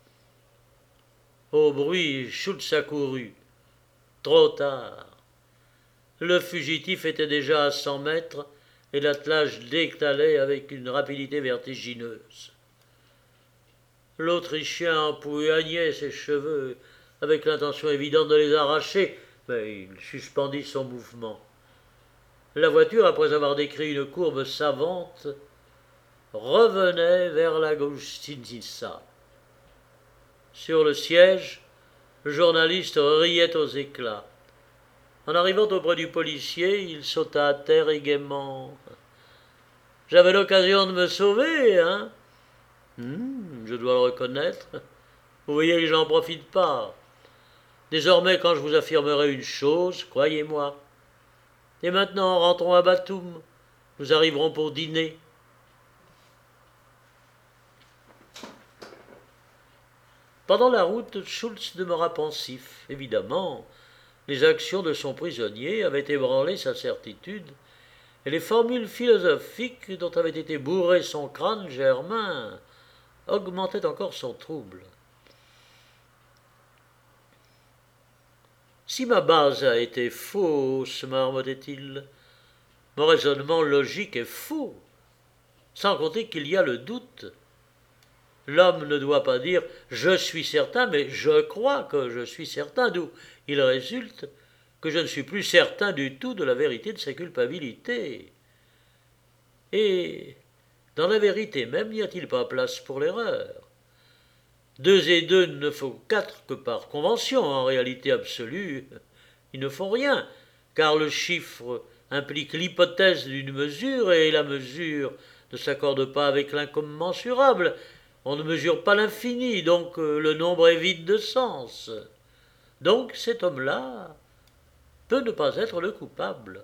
Au bruit, Schultz accourut. Trop tard. Le fugitif était déjà à cent mètres, et l'attelage détalait avec une rapidité vertigineuse. L'Autrichien empoignait ses cheveux avec l'intention évidente de les arracher, mais il suspendit son mouvement. La voiture, après avoir décrit une courbe savante, revenait vers la Goustiniца. Sur le siège, le journaliste riait aux éclats. En arrivant auprès du policier, il sauta à terre et gaiement. « J'avais l'occasion de me sauver, hein ? Hmm, je dois le reconnaître. Vous voyez que je n'en profite pas. Désormais, quand je vous affirmerai une chose, croyez-moi. Et maintenant, rentrons à Batoum. Nous arriverons pour dîner. » Pendant la route, Schultz demeura pensif. Évidemment, les actions de son prisonnier avaient ébranlé sa certitude, et les formules philosophiques dont avait été bourré son crâne germain augmentaient encore son trouble. « Si ma base a été fausse, marmottait-il, mon raisonnement logique est faux, sans compter qu'il y a le doute. L'homme ne doit pas dire « je suis certain », mais « je crois que je suis certain », d'où il résulte que je ne suis plus certain du tout de la vérité de sa culpabilité. Et dans la vérité même, n'y a-t-il pas place pour l'erreur ? Deux et deux ne font quatre que par convention, en réalité absolue. Ils ne font rien, car le chiffre implique l'hypothèse d'une mesure, et la mesure ne s'accorde pas avec l'incommensurable. On ne mesure pas l'infini, donc le nombre est vide de sens. Donc cet homme-là peut ne pas être le coupable.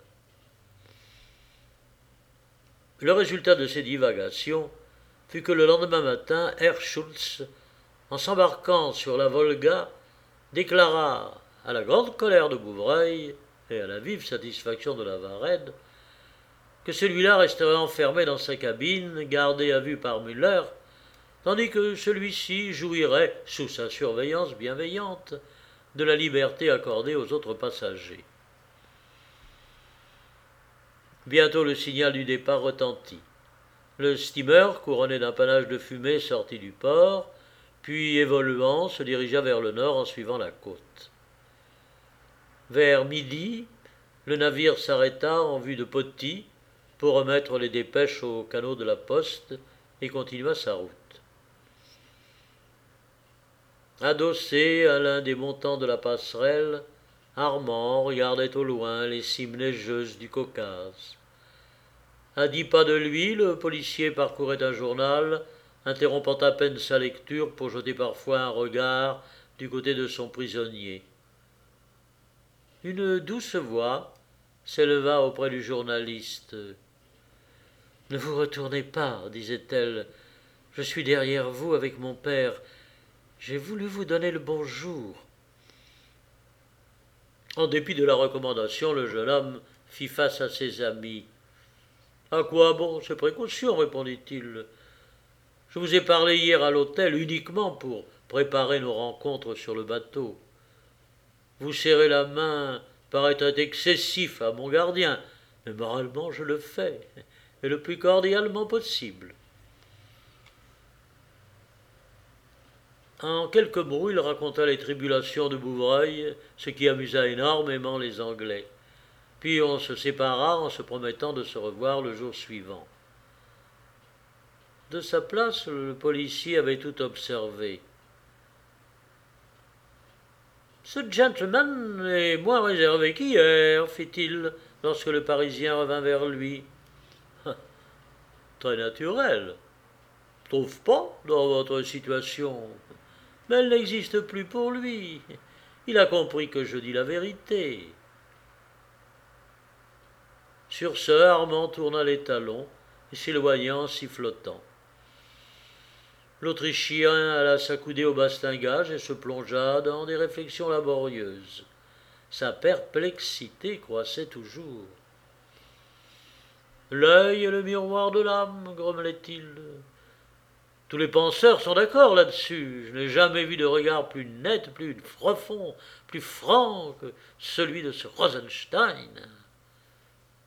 Le résultat de ces divagations fut que le lendemain matin, Herr Schultz, en s'embarquant sur la Volga, déclara, à la grande colère de Bouvreuil et à la vive satisfaction de la Varenne, que celui-là resterait enfermé dans sa cabine, gardé à vue par Müller, tandis que celui-ci jouirait, sous sa surveillance bienveillante, de la liberté accordée aux autres passagers. Bientôt le signal du départ retentit. Le steamer, couronné d'un panache de fumée, sortit du port, puis, évoluant, se dirigea vers le nord en suivant la côte. Vers midi, le navire s'arrêta en vue de Poti pour remettre les dépêches au canot de la poste et continua sa route. Adossé à l'un des montants de la passerelle, Armand regardait au loin les cimes neigeuses du Caucase. À dix pas de lui, le policier parcourait un journal, interrompant à peine sa lecture pour jeter parfois un regard du côté de son prisonnier. Une douce voix s'éleva auprès du journaliste. « Ne vous retournez pas, disait-elle, je suis derrière vous avec mon père. J'ai voulu vous donner le bonjour. » En dépit de la recommandation, le jeune homme fit face à ses amis. « À quoi bon ces précautions ?» répondit-il. « Je vous ai parlé hier à l'hôtel uniquement pour préparer nos rencontres sur le bateau. Vous serrer la main paraît être excessif à mon gardien, mais moralement je le fais, et le plus cordialement possible. » En quelques mots, il raconta les tribulations de Bouvreuil, ce qui amusa énormément les Anglais. Puis on se sépara en se promettant de se revoir le jour suivant. De sa place, le policier avait tout observé. « Ce gentleman est moins réservé qu'hier, fit-il, lorsque le Parisien revint vers lui. « Très naturel. Trouve pas dans votre situation. Mais elle n'existe plus pour lui. Il a compris que je dis la vérité. » Sur ce, Armand tourna les talons et s'éloigna en sifflotant. L'Autrichien alla s'accouder au bastingage et se plongea dans des réflexions laborieuses. Sa perplexité croissait toujours. « L'œil est le miroir de l'âme, grommelait-il. Tous les penseurs sont d'accord là-dessus. Je n'ai jamais vu de regard plus net, plus profond, plus franc que celui de ce Rosenstein. »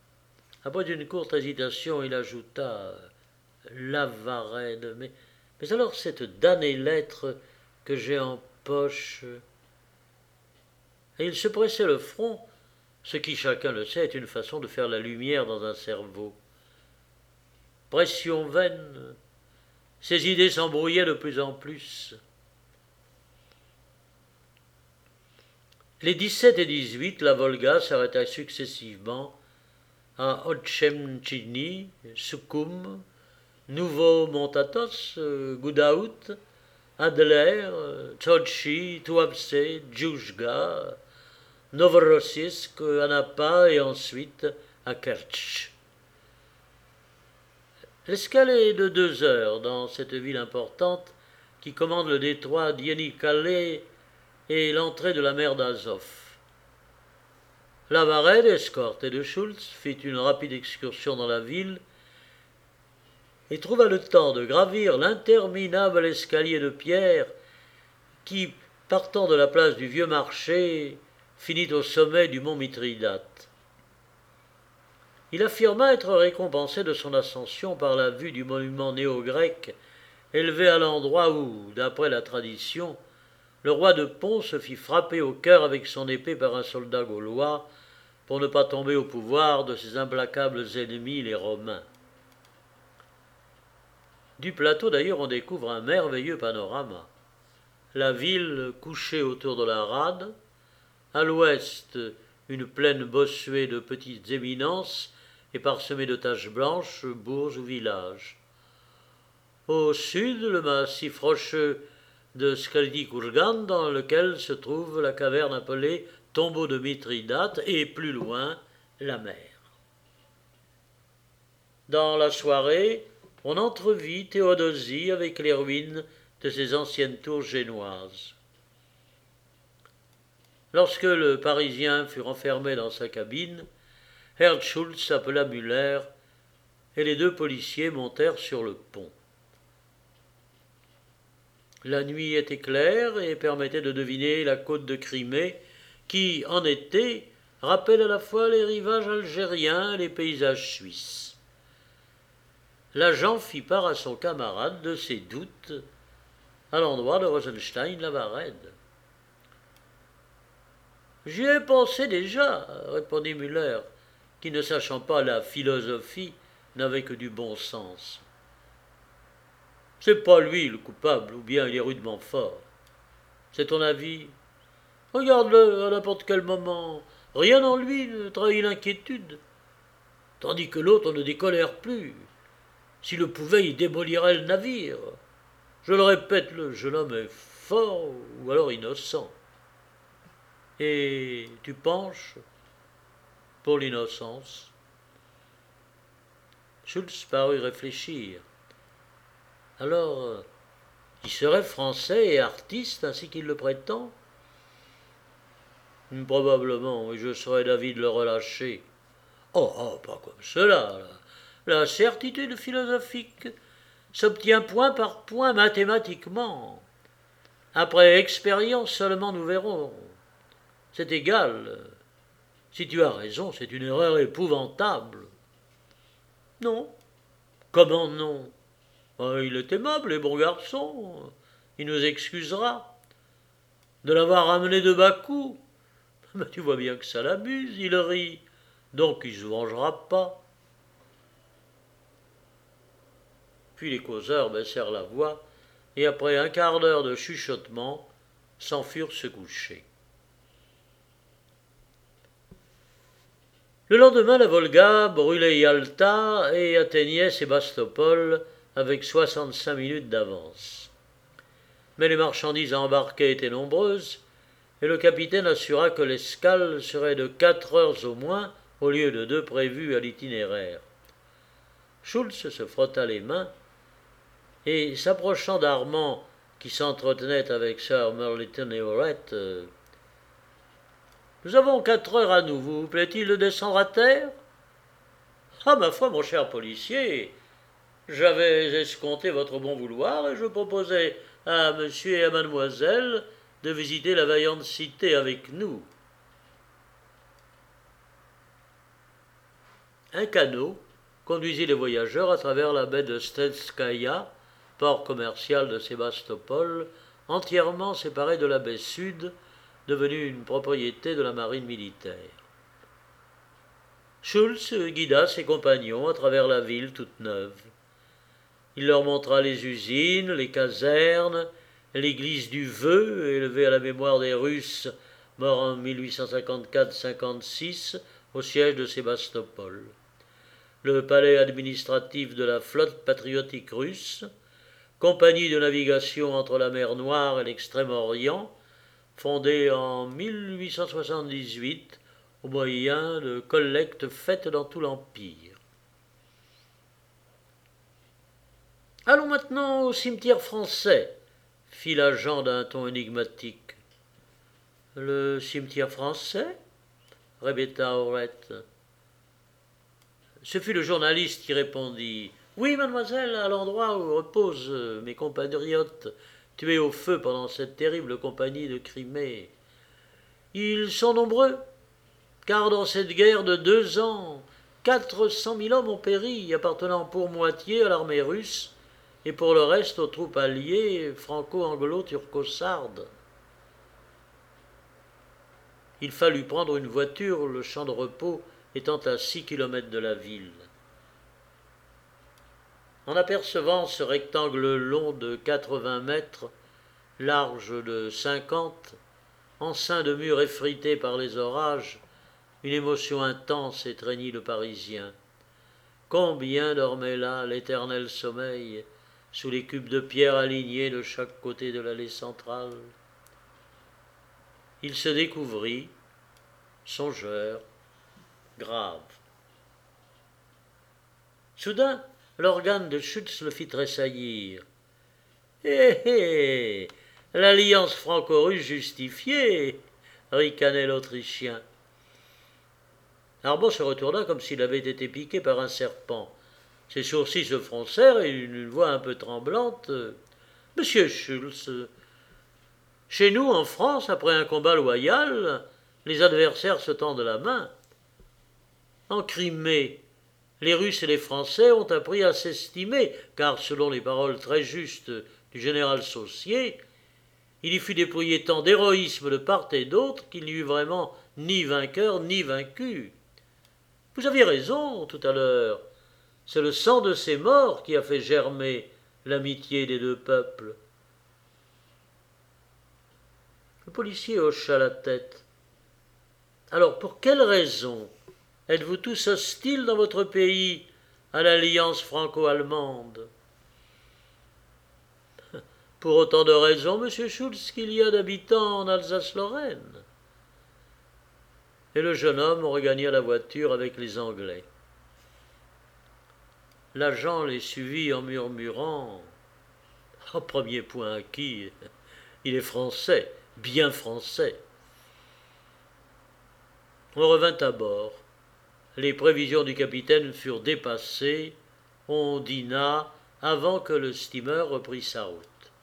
Après une courte hésitation, il ajouta « La Varenne, mais, mais alors cette damnée lettre que j'ai en poche… » Et il se pressait le front, ce qui, chacun le sait, est une façon de faire la lumière dans un cerveau. Pression vaine, ses idées s'embrouillaient de plus en plus. Les dix-sept et dix-huit, la Volga s'arrêta successivement à Otchemchini, Sukhum, Nouveau-Montatos, Goudaout, Adler, Tchotchi, Tuapse, Djoujga, Novorossiysk, Anapa et ensuite à Kertch. L'escale est de deux heures dans cette ville importante qui commande le détroit d'Ienikale et l'entrée de la mer d'Azov. La Varenne, escortée de Schultz, fit une rapide excursion dans la ville et trouva le temps de gravir l'interminable escalier de pierre qui, partant de la place du Vieux Marché, finit au sommet du mont Mithridate. Il affirma être récompensé de son ascension par la vue du monument néo-grec élevé à l'endroit où, d'après la tradition, le roi de Pont se fit frapper au cœur avec son épée par un soldat gaulois pour ne pas tomber au pouvoir de ses implacables ennemis, les Romains. Du plateau, d'ailleurs, on découvre un merveilleux panorama. La ville couchée autour de la rade, à l'ouest, une plaine bossuée de petites éminences et parsemée de taches blanches, bourgs ou villages. Au sud, le massif rocheux de Skaldi-Kurgan, dans lequel se trouve la caverne appelée Tombeau de Mithridate, et plus loin, la mer. Dans la soirée, on entrevit Théodosie avec les ruines de ses anciennes tours génoises. Lorsque le Parisien fut renfermé dans sa cabine, Herr Schultz appela Müller et les deux policiers montèrent sur le pont. La nuit était claire et permettait de deviner la côte de Crimée qui, en été, rappelle à la fois les rivages algériens et les paysages suisses. L'agent fit part à son camarade de ses doutes à l'endroit de Rosenstein-la Varenne. « J'y ai pensé déjà, » répondit Müller, qui, ne sachant pas la philosophie, n'avait que du bon sens. « C'est pas lui le coupable, ou bien il est rudement fort. C'est ton avis ? Regarde-le à n'importe quel moment. Rien en lui ne trahit l'inquiétude. Tandis que l'autre ne décolère plus. S'il le pouvait, il démolirait le navire. Je le répète, le jeune homme est fort ou alors innocent. Et tu penches pour l'innocence ?» Schultz parut réfléchir. Alors, il serait français et artiste ainsi qu'il le prétend ? Probablement, et je serais d'avis de le relâcher. Oh, oh, pas comme cela. La, la certitude philosophique s'obtient point par point mathématiquement. Après expérience seulement nous verrons. C'est égal. Si tu as raison, c'est une erreur épouvantable. Non. Comment non ? Oh, il est aimable et bon garçon. Il nous excusera de l'avoir ramené de Bakou. Mais tu vois bien que ça l'amuse, il rit. Donc il ne se vengera pas. Puis les causeurs baissèrent la voix, et après un quart d'heure de chuchotement, s'en furent se coucher. Le lendemain, la Volga brûlait Yalta et atteignait Sébastopol avec soixante-cinq minutes d'avance. Mais les marchandises embarquées étaient nombreuses, et le capitaine assura que l'escale serait de quatre heures au moins, au lieu de deux prévues à l'itinéraire. Schultz se frotta les mains, et s'approchant d'Armand, qui s'entretenait avec Sir Merlyton et Aurette, euh, « Nous avons quatre heures à nous, vous plaît-il de descendre à terre ?»« Ah, ma foi, mon cher policier, j'avais escompté votre bon vouloir, et je proposais à monsieur et à mademoiselle de visiter la vaillante cité avec nous. » Un canot conduisit les voyageurs à travers la baie de Strelskaya, port commercial de Sébastopol, entièrement séparé de la baie sud, devenue une propriété de la marine militaire. Schulz guida ses compagnons à travers la ville toute neuve. Il leur montra les usines, les casernes, l'église du Vœu, élevée à la mémoire des Russes morts en mille huit cent cinquante-quatre cinquante-six au siège de Sébastopol, le palais administratif de la flotte patriotique russe, compagnie de navigation entre la mer Noire et l'Extrême-Orient, fondée en mille huit cent soixante-dix-huit au moyen de collectes faites dans tout l'Empire. Allons maintenant au cimetière français, fit l'agent d'un ton énigmatique. Le cimetière français répéta Aurette. Ce fut le journaliste qui répondit. Oui, mademoiselle, à l'endroit où reposent mes compatriotes tués au feu pendant cette terrible compagnie de Crimée. Ils sont nombreux, car dans cette guerre de deux ans, quatre cent mille hommes ont péri, appartenant pour moitié à l'armée russe et pour le reste aux troupes alliées franco-anglo-turco-sardes. Il fallut prendre une voiture, le champ de repos étant à six kilomètres de la ville. En apercevant ce rectangle long de quatre-vingts mètres, large de cinquante, enceint de murs effrités par les orages, une émotion intense étreignit le Parisien. Combien dormait là l'éternel sommeil, sous les cubes de pierre alignés de chaque côté de l'allée centrale. Il se découvrit, songeur, grave. Soudain, l'organe de Schulz le fit tressaillir. Hé hé, l'alliance franco-russe justifiée, ricanait l'Autrichien. Arbon se retourna comme s'il avait été piqué par un serpent. Ses sourcils se froncèrent et une voix un peu tremblante. « Monsieur Schulz, chez nous, en France, après un combat loyal, les adversaires se tendent la main. En Crimée, les Russes et les Français ont appris à s'estimer, car, selon les paroles très justes du général Saussier, il y fut déployé tant d'héroïsme de part et d'autre qu'il n'y eut vraiment ni vainqueur ni vaincu. Vous aviez raison tout à l'heure, c'est le sang de ces morts qui a fait germer l'amitié des deux peuples. » Le policier hocha la tête. « Alors, pour quelle raison êtes-vous tous hostiles dans votre pays à l'alliance franco-allemande ?»« Pour autant de raisons, monsieur Schulz, qu'il y a d'habitants en Alsace-Lorraine. » Et le jeune homme regagna la voiture avec les Anglais. L'agent les suivit en murmurant « En premier point acquis, il est français, bien français. » On revint à bord. Les prévisions du capitaine furent dépassées. On dîna avant que le steamer reprît sa route.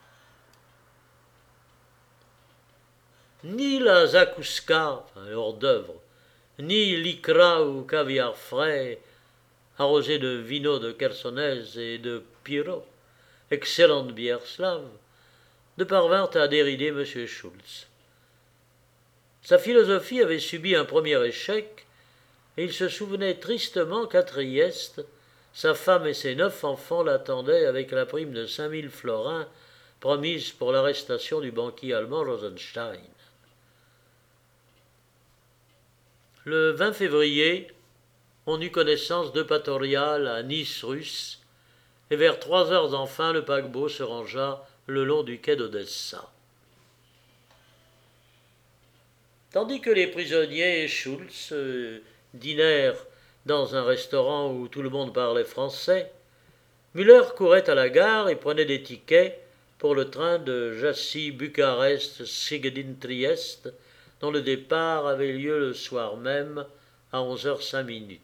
Ni la zakouska, enfin, hors-d'œuvre, ni l'ikra ou caviar frais, arrosé de vino de Chersonèse et de Pyro, excellente bière slave, ne parvinrent à dérider M. Schulz. Sa philosophie avait subi un premier échec, et il se souvenait tristement qu'à Trieste, sa femme et ses neuf enfants l'attendaient avec la prime de cinq mille florins promise pour l'arrestation du banquier allemand Rosenstein. Le vingt février, on eut connaissance d'Eupatorial à Nice russe, et vers trois heures enfin le paquebot se rangea le long du quai d'Odessa. Tandis que les prisonniers et Schulz euh, dînèrent dans un restaurant où tout le monde parlait français, Müller courait à la gare et prenait des tickets pour le train de Jassy-Bucarest-Szegedin-Trieste, dont le départ avait lieu le soir même à onze heures cinq minutes.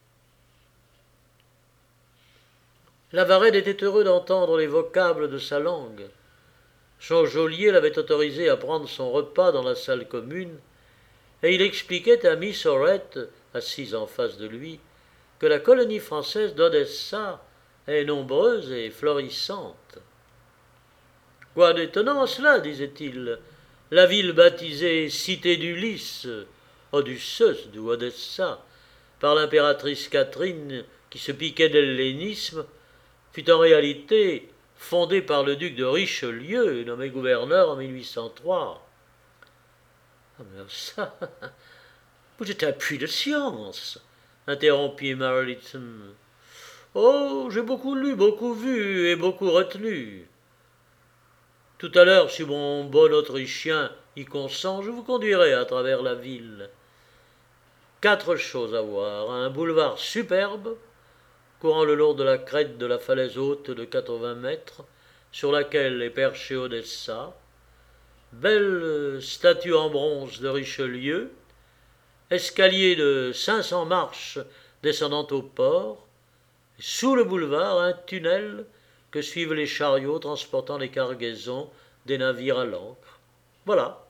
Lavarède était heureux d'entendre les vocables de sa langue. Son geôlier l'avait autorisé à prendre son repas dans la salle commune, et il expliquait à Miss Aurette, assise en face de lui, que la colonie française d'Odessa est nombreuse et florissante. Quoi d'étonnant cela, disait-il. La ville baptisée Cité d'Ulysse, Odysseus ou Odessa, par l'impératrice Catherine qui se piquait de l'hellénisme, fut en réalité fondée par le duc de Richelieu, nommé gouverneur en mille huit cent trois. Ah, mais ça, vous êtes un puits de science, interrompit Marliton. Oh, j'ai beaucoup lu, beaucoup vu et beaucoup retenu. Tout à l'heure, si mon bon Autrichien y consent, je vous conduirai à travers la ville. Quatre choses à voir. Un boulevard superbe, courant le long de la crête de la falaise haute de quatre-vingts mètres, sur laquelle est perché Odessa. Belle statue en bronze de Richelieu. Escalier de cinq cents marches descendant au port. Sous le boulevard, un tunnel que suivent les chariots transportant les cargaisons des navires à l'ancre. Voilà.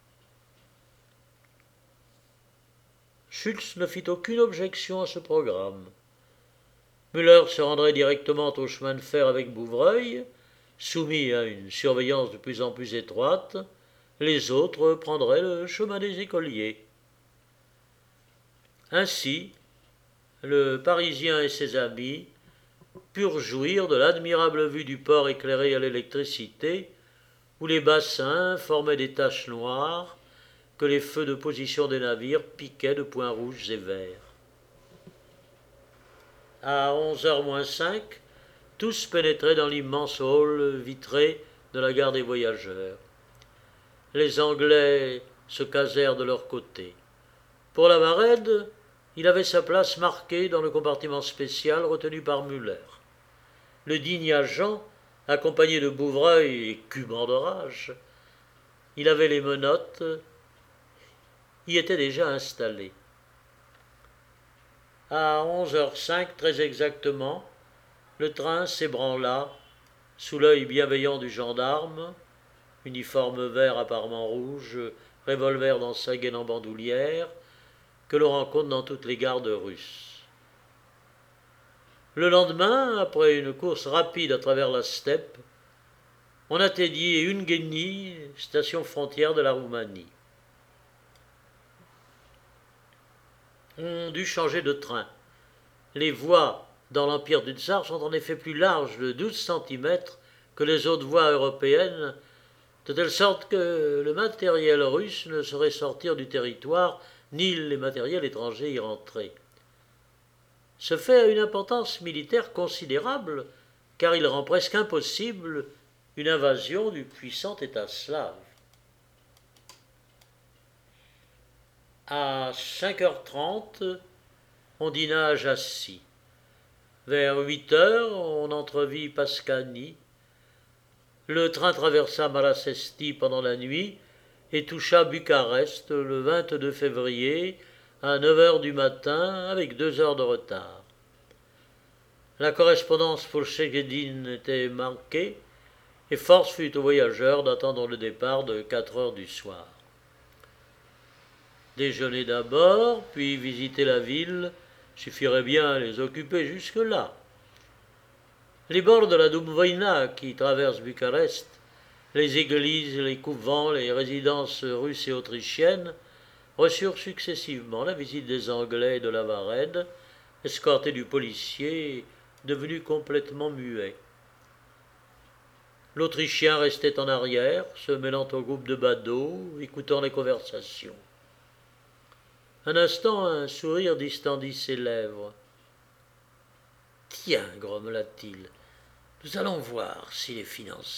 Schultz ne fit aucune objection à ce programme. Müller se rendrait directement au chemin de fer avec Bouvreuil, soumis à une surveillance de plus en plus étroite. Les autres prendraient le chemin des écoliers. Ainsi, le Parisien et ses amis purent jouir de l'admirable vue du port éclairé à l'électricité, où les bassins formaient des taches noires que les feux de position des navires piquaient de points rouges et verts. À onze heures moins cinq, tous pénétraient dans l'immense hall vitré de la gare des voyageurs. Les Anglais se casèrent de leur côté. Pour la Varenne, il avait sa place marquée dans le compartiment spécial retenu par Müller. Le digne agent, accompagné de Bouvreuil et cumant de rage, il avait les menottes, y était déjà installé. À onze heures cinq, très exactement, le train s'ébranla sous l'œil bienveillant du gendarme, uniforme vert apparemment rouge, revolver dans sa gaine en bandoulière, que l'on rencontre dans toutes les gares russes. Le lendemain, après une course rapide à travers la steppe, on atteignit Ungheni, station frontière de la Roumanie. On dut changer de train. Les voies dans l'Empire du Tsar sont en effet plus larges de douze centimètres que les autres voies européennes, de telle sorte que le matériel russe ne saurait sortir du territoire, ni les matériels étrangers y rentrer. Ce fait a une importance militaire considérable, car il rend presque impossible une invasion du puissant État slave. À cinq heures trente, on dîna à Jassy. Vers huit heures, on entrevit Pascani. Le train traversa Malasesti pendant la nuit et toucha Bucarest le vingt-deux février à neuf heures du matin avec deux heures de retard. La correspondance pour Szegedin était manquée et force fut aux voyageurs d'attendre le départ de quatre heures du soir. Déjeuner d'abord, puis visiter la ville, suffirait bien à les occuper jusque-là. Les bords de la Dumvojna qui traversent Bucarest, les églises, les couvents, les résidences russes et autrichiennes reçurent successivement la visite des Anglais et de la Varenne, escortés du policier devenu complètement muet. L'Autrichien restait en arrière, se mêlant au groupe de badauds, écoutant les conversations. Un instant, un sourire distendit ses lèvres. « Tiens, grommela-t-il, nous allons voir s'il est financier. »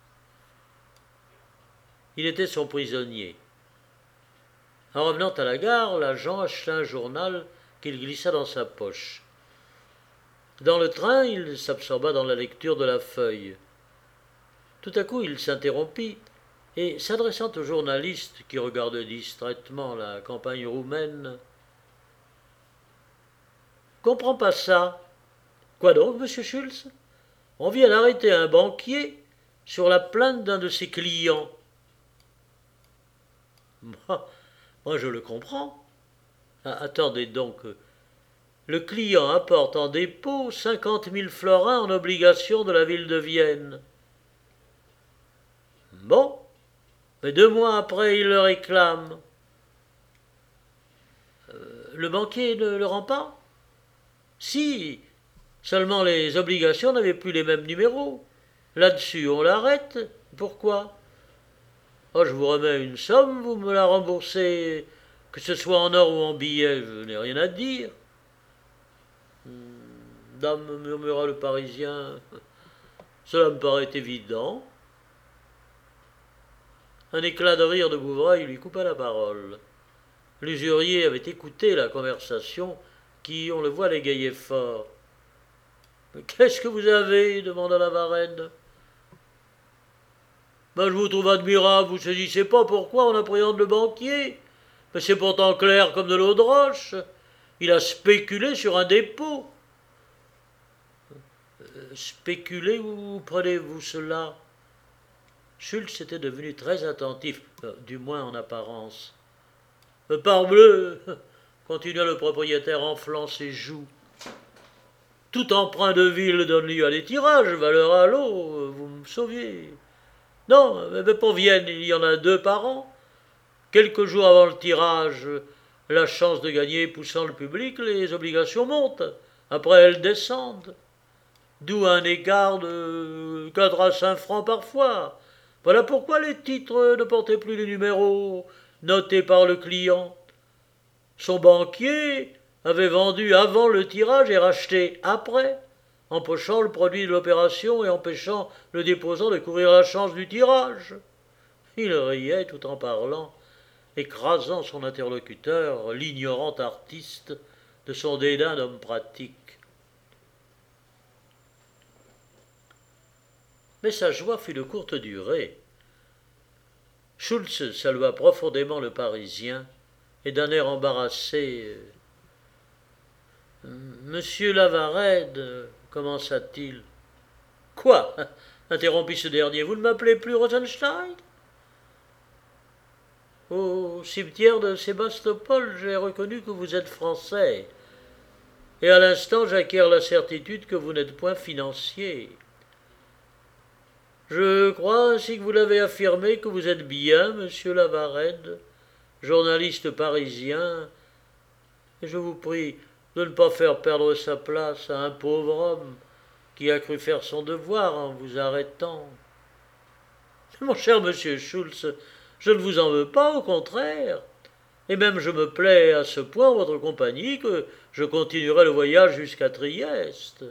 Il était son prisonnier. En revenant à la gare, l'agent acheta un journal qu'il glissa dans sa poche. Dans le train, il s'absorba dans la lecture de la feuille. Tout à coup, il s'interrompit et, s'adressant au journaliste qui regardait distraitement la campagne roumaine, « Comprends pas ça. Quoi donc, monsieur Schultz? On vient d'arrêter un banquier sur la plainte d'un de ses clients. » Moi, moi, je le comprends. Ah, attendez donc, Le client apporte en dépôt cinquante mille florins en obligations de la ville de Vienne. Bon, mais deux mois après, il le réclame. Euh, le banquier ne le rend pas? Si, seulement les obligations n'avaient plus les mêmes numéros. Là-dessus, on l'arrête. Pourquoi? Oh, je vous remets une somme, vous me la remboursez, que ce soit en or ou en billets, je n'ai rien à dire. Dame, murmura le Parisien, cela me paraît évident. Un éclat de rire de Bouvreuil lui coupa la parole. L'usurier avait écouté la conversation qui, on le voit, l'égayait fort. « Mais qu'est-ce que vous avez » demanda la Varenne. Ben, « Je vous trouve admirable, vous ne saisissez pas pourquoi on appréhende le banquier. Mais c'est pourtant clair comme de l'eau de roche. Il a spéculé sur un dépôt. » Spéculer, où prenez-vous cela? Schultz était devenu très attentif, euh, du moins en apparence. Euh, « Parbleu !» continua le propriétaire enflant ses joues. « Tout emprunt de ville donne lieu à des tirages, valeur à l'eau, vous me sauviez. Non, mais pour Vienne, il y en a deux par an. Quelques jours avant le tirage, la chance de gagner poussant le public, les obligations montent. Après, elles descendent. D'où un écart de quatre à cinq francs parfois. Voilà pourquoi les titres ne portaient plus les numéros notés par le client. Son banquier avait vendu avant le tirage et racheté après, empochant le produit de l'opération et empêchant le déposant de courir la chance du tirage. » Il riait tout en parlant, écrasant son interlocuteur, l'ignorant artiste, de son dédain d'homme pratique. Mais sa joie fut de courte durée. Schultz salua profondément le Parisien et d'un air embarrassé « Monsieur Lavarède, commença-t-il. »« Quoi » interrompit ce dernier. « Vous ne m'appelez plus Rosenstein ?»« Au cimetière de Sébastopol, j'ai reconnu que vous êtes français, et à l'instant j'acquiers la certitude que vous n'êtes point financier. Je crois, ainsi que vous l'avez affirmé, que vous êtes bien, monsieur Lavarède, journaliste parisien, et je vous prie de ne pas faire perdre sa place à un pauvre homme qui a cru faire son devoir en vous arrêtant. Mon cher monsieur Schultz, je ne vous en veux pas, au contraire, et même je me plais à ce point en votre compagnie que je continuerai le voyage jusqu'à Trieste.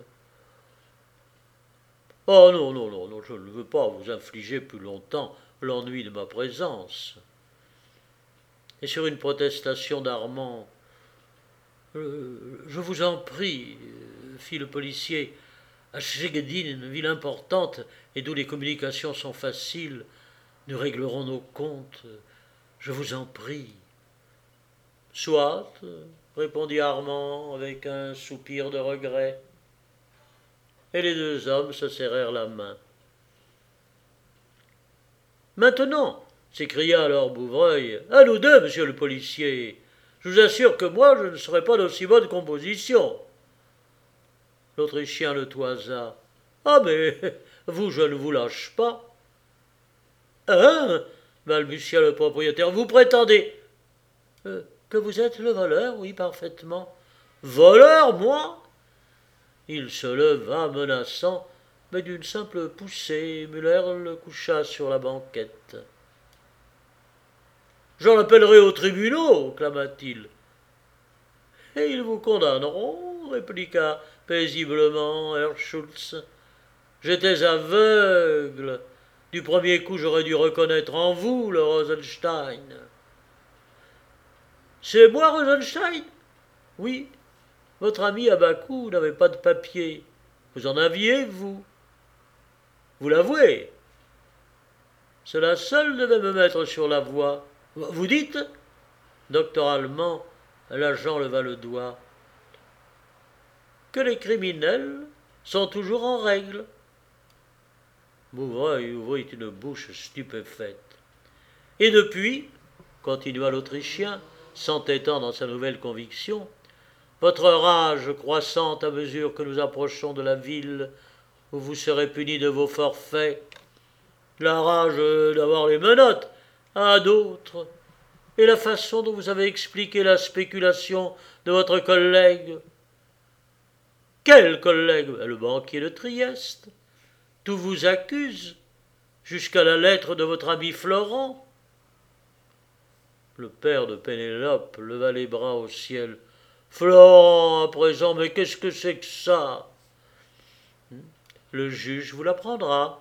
Oh non, non, non, non, je ne veux pas vous infliger plus longtemps l'ennui de ma présence. Et sur une protestation d'Armand, euh, « Je vous en prie, fit le policier, à Szegedin, une ville importante et d'où les communications sont faciles, nous réglerons nos comptes, je vous en prie. »« Soit, répondit Armand avec un soupir de regret. Et les deux hommes se serrèrent la main. « Maintenant, s'écria alors Bouvreuil, à nous deux, monsieur le policier. Je vous assure que moi, je ne serai pas d'aussi bonne composition. » L'Autrichien le toisa. « Ah, mais vous, je ne vous lâche pas. »« Hein » balbutia le propriétaire. « Vous prétendez euh, que vous êtes le voleur, oui, parfaitement. »« Voleur, moi ?» Il se leva, menaçant, mais d'une simple poussée, Muller le coucha sur la banquette. « J'en appellerai aux tribunaux, clama-t-il. « Et ils vous condamneront, répliqua paisiblement Herr Schultz. « J'étais aveugle. Du premier coup, j'aurais dû reconnaître en vous le Rosenstein. »« C'est moi, Rosenstein ?»« Oui. Votre ami Abakou n'avait pas de papier. Vous en aviez, vous. Vous l'avouez. Cela seul devait me mettre sur la voie. Vous dites ?» Doctoralement, l'agent leva le doigt. « Que les criminels sont toujours en règle. » Bouvreuil ouvrit une bouche stupéfaite. « Et depuis, continua l'Autrichien, s'entêtant dans sa nouvelle conviction, votre rage croissante à mesure que nous approchons de la ville où vous serez puni de vos forfaits, la rage d'avoir les menottes à d'autres, et la façon dont vous avez expliqué la spéculation de votre collègue. Quel collègue? Le banquier de Trieste. Tout vous accuse, jusqu'à la lettre de votre ami Florent. Le père de Pénélope leva les bras au ciel. Florent, à présent, mais qu'est-ce que c'est que ça? Le juge vous l'apprendra.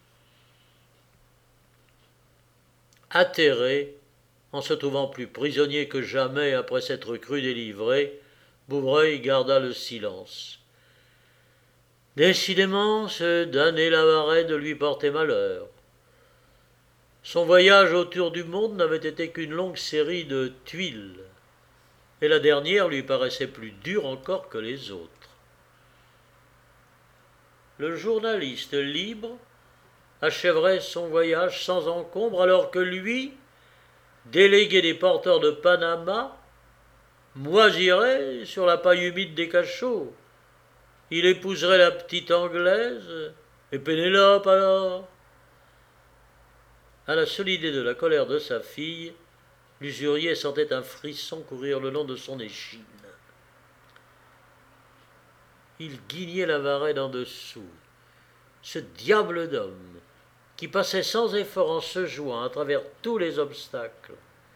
Atterré, en se trouvant plus prisonnier que jamais après s'être cru délivré, Bouvreuil garda le silence. Décidément, ce damné Lavaret de lui porter malheur. Son voyage autour du monde n'avait été qu'une longue série de tuiles, et la dernière lui paraissait plus dure encore que les autres. Le journaliste libre achèverait son voyage sans encombre, alors que lui, délégué des porteurs de Panama, moisirait sur la paille humide des cachots. Il épouserait la petite Anglaise, et Pénélope alors. À la seule idée de la colère de sa fille, l'usurier sentait un frisson courir le long de son échine. Il guignait Lavaret d'en dessous. Ce diable d'homme, qui passait sans effort en se jouant à travers tous les obstacles.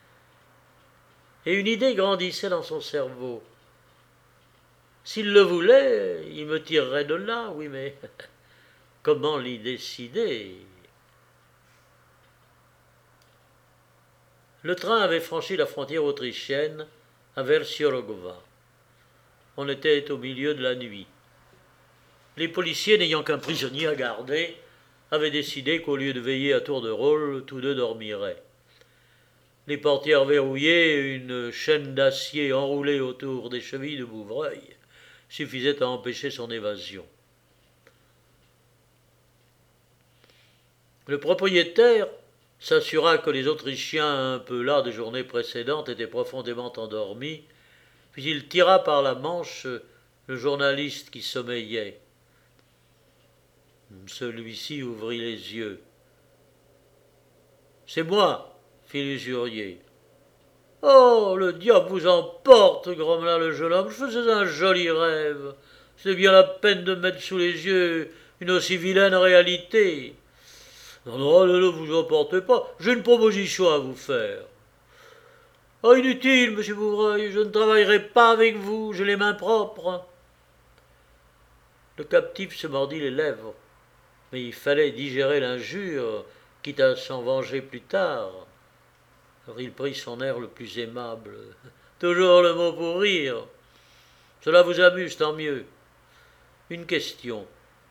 Et une idée grandissait dans son cerveau. S'il le voulait, il me tirerait de là, oui, mais comment l'y décider? Le train avait franchi la frontière autrichienne à Verciorogova. On était au milieu de la nuit. Les policiers, n'ayant qu'un prisonnier à garder, avaient décidé qu'au lieu de veiller à tour de rôle, tous deux dormiraient. Les portières verrouillées et une chaîne d'acier enroulée autour des chevilles de Bouvreuil suffisaient à empêcher son évasion. Le propriétaire s'assura que les Autrichiens, un peu las des journées précédentes, étaient profondément endormis, puis il tira par la manche le journaliste qui sommeillait. Celui-ci ouvrit les yeux. « C'est moi, fit l'usurier. »« Oh, le diable vous emporte, grommela le jeune homme, je faisais un joli rêve. C'est bien la peine de mettre sous les yeux une aussi vilaine réalité. » Non, non, ne vous emportez pas, j'ai une proposition à vous faire. « Ah, inutile, monsieur Bouvreuil, je ne travaillerai pas avec vous, j'ai les mains propres. » Le captif se mordit les lèvres, mais il fallait digérer l'injure, quitte à s'en venger plus tard. Alors il prit son air le plus aimable. « Toujours le mot pour rire. Cela vous amuse, tant mieux. Une question.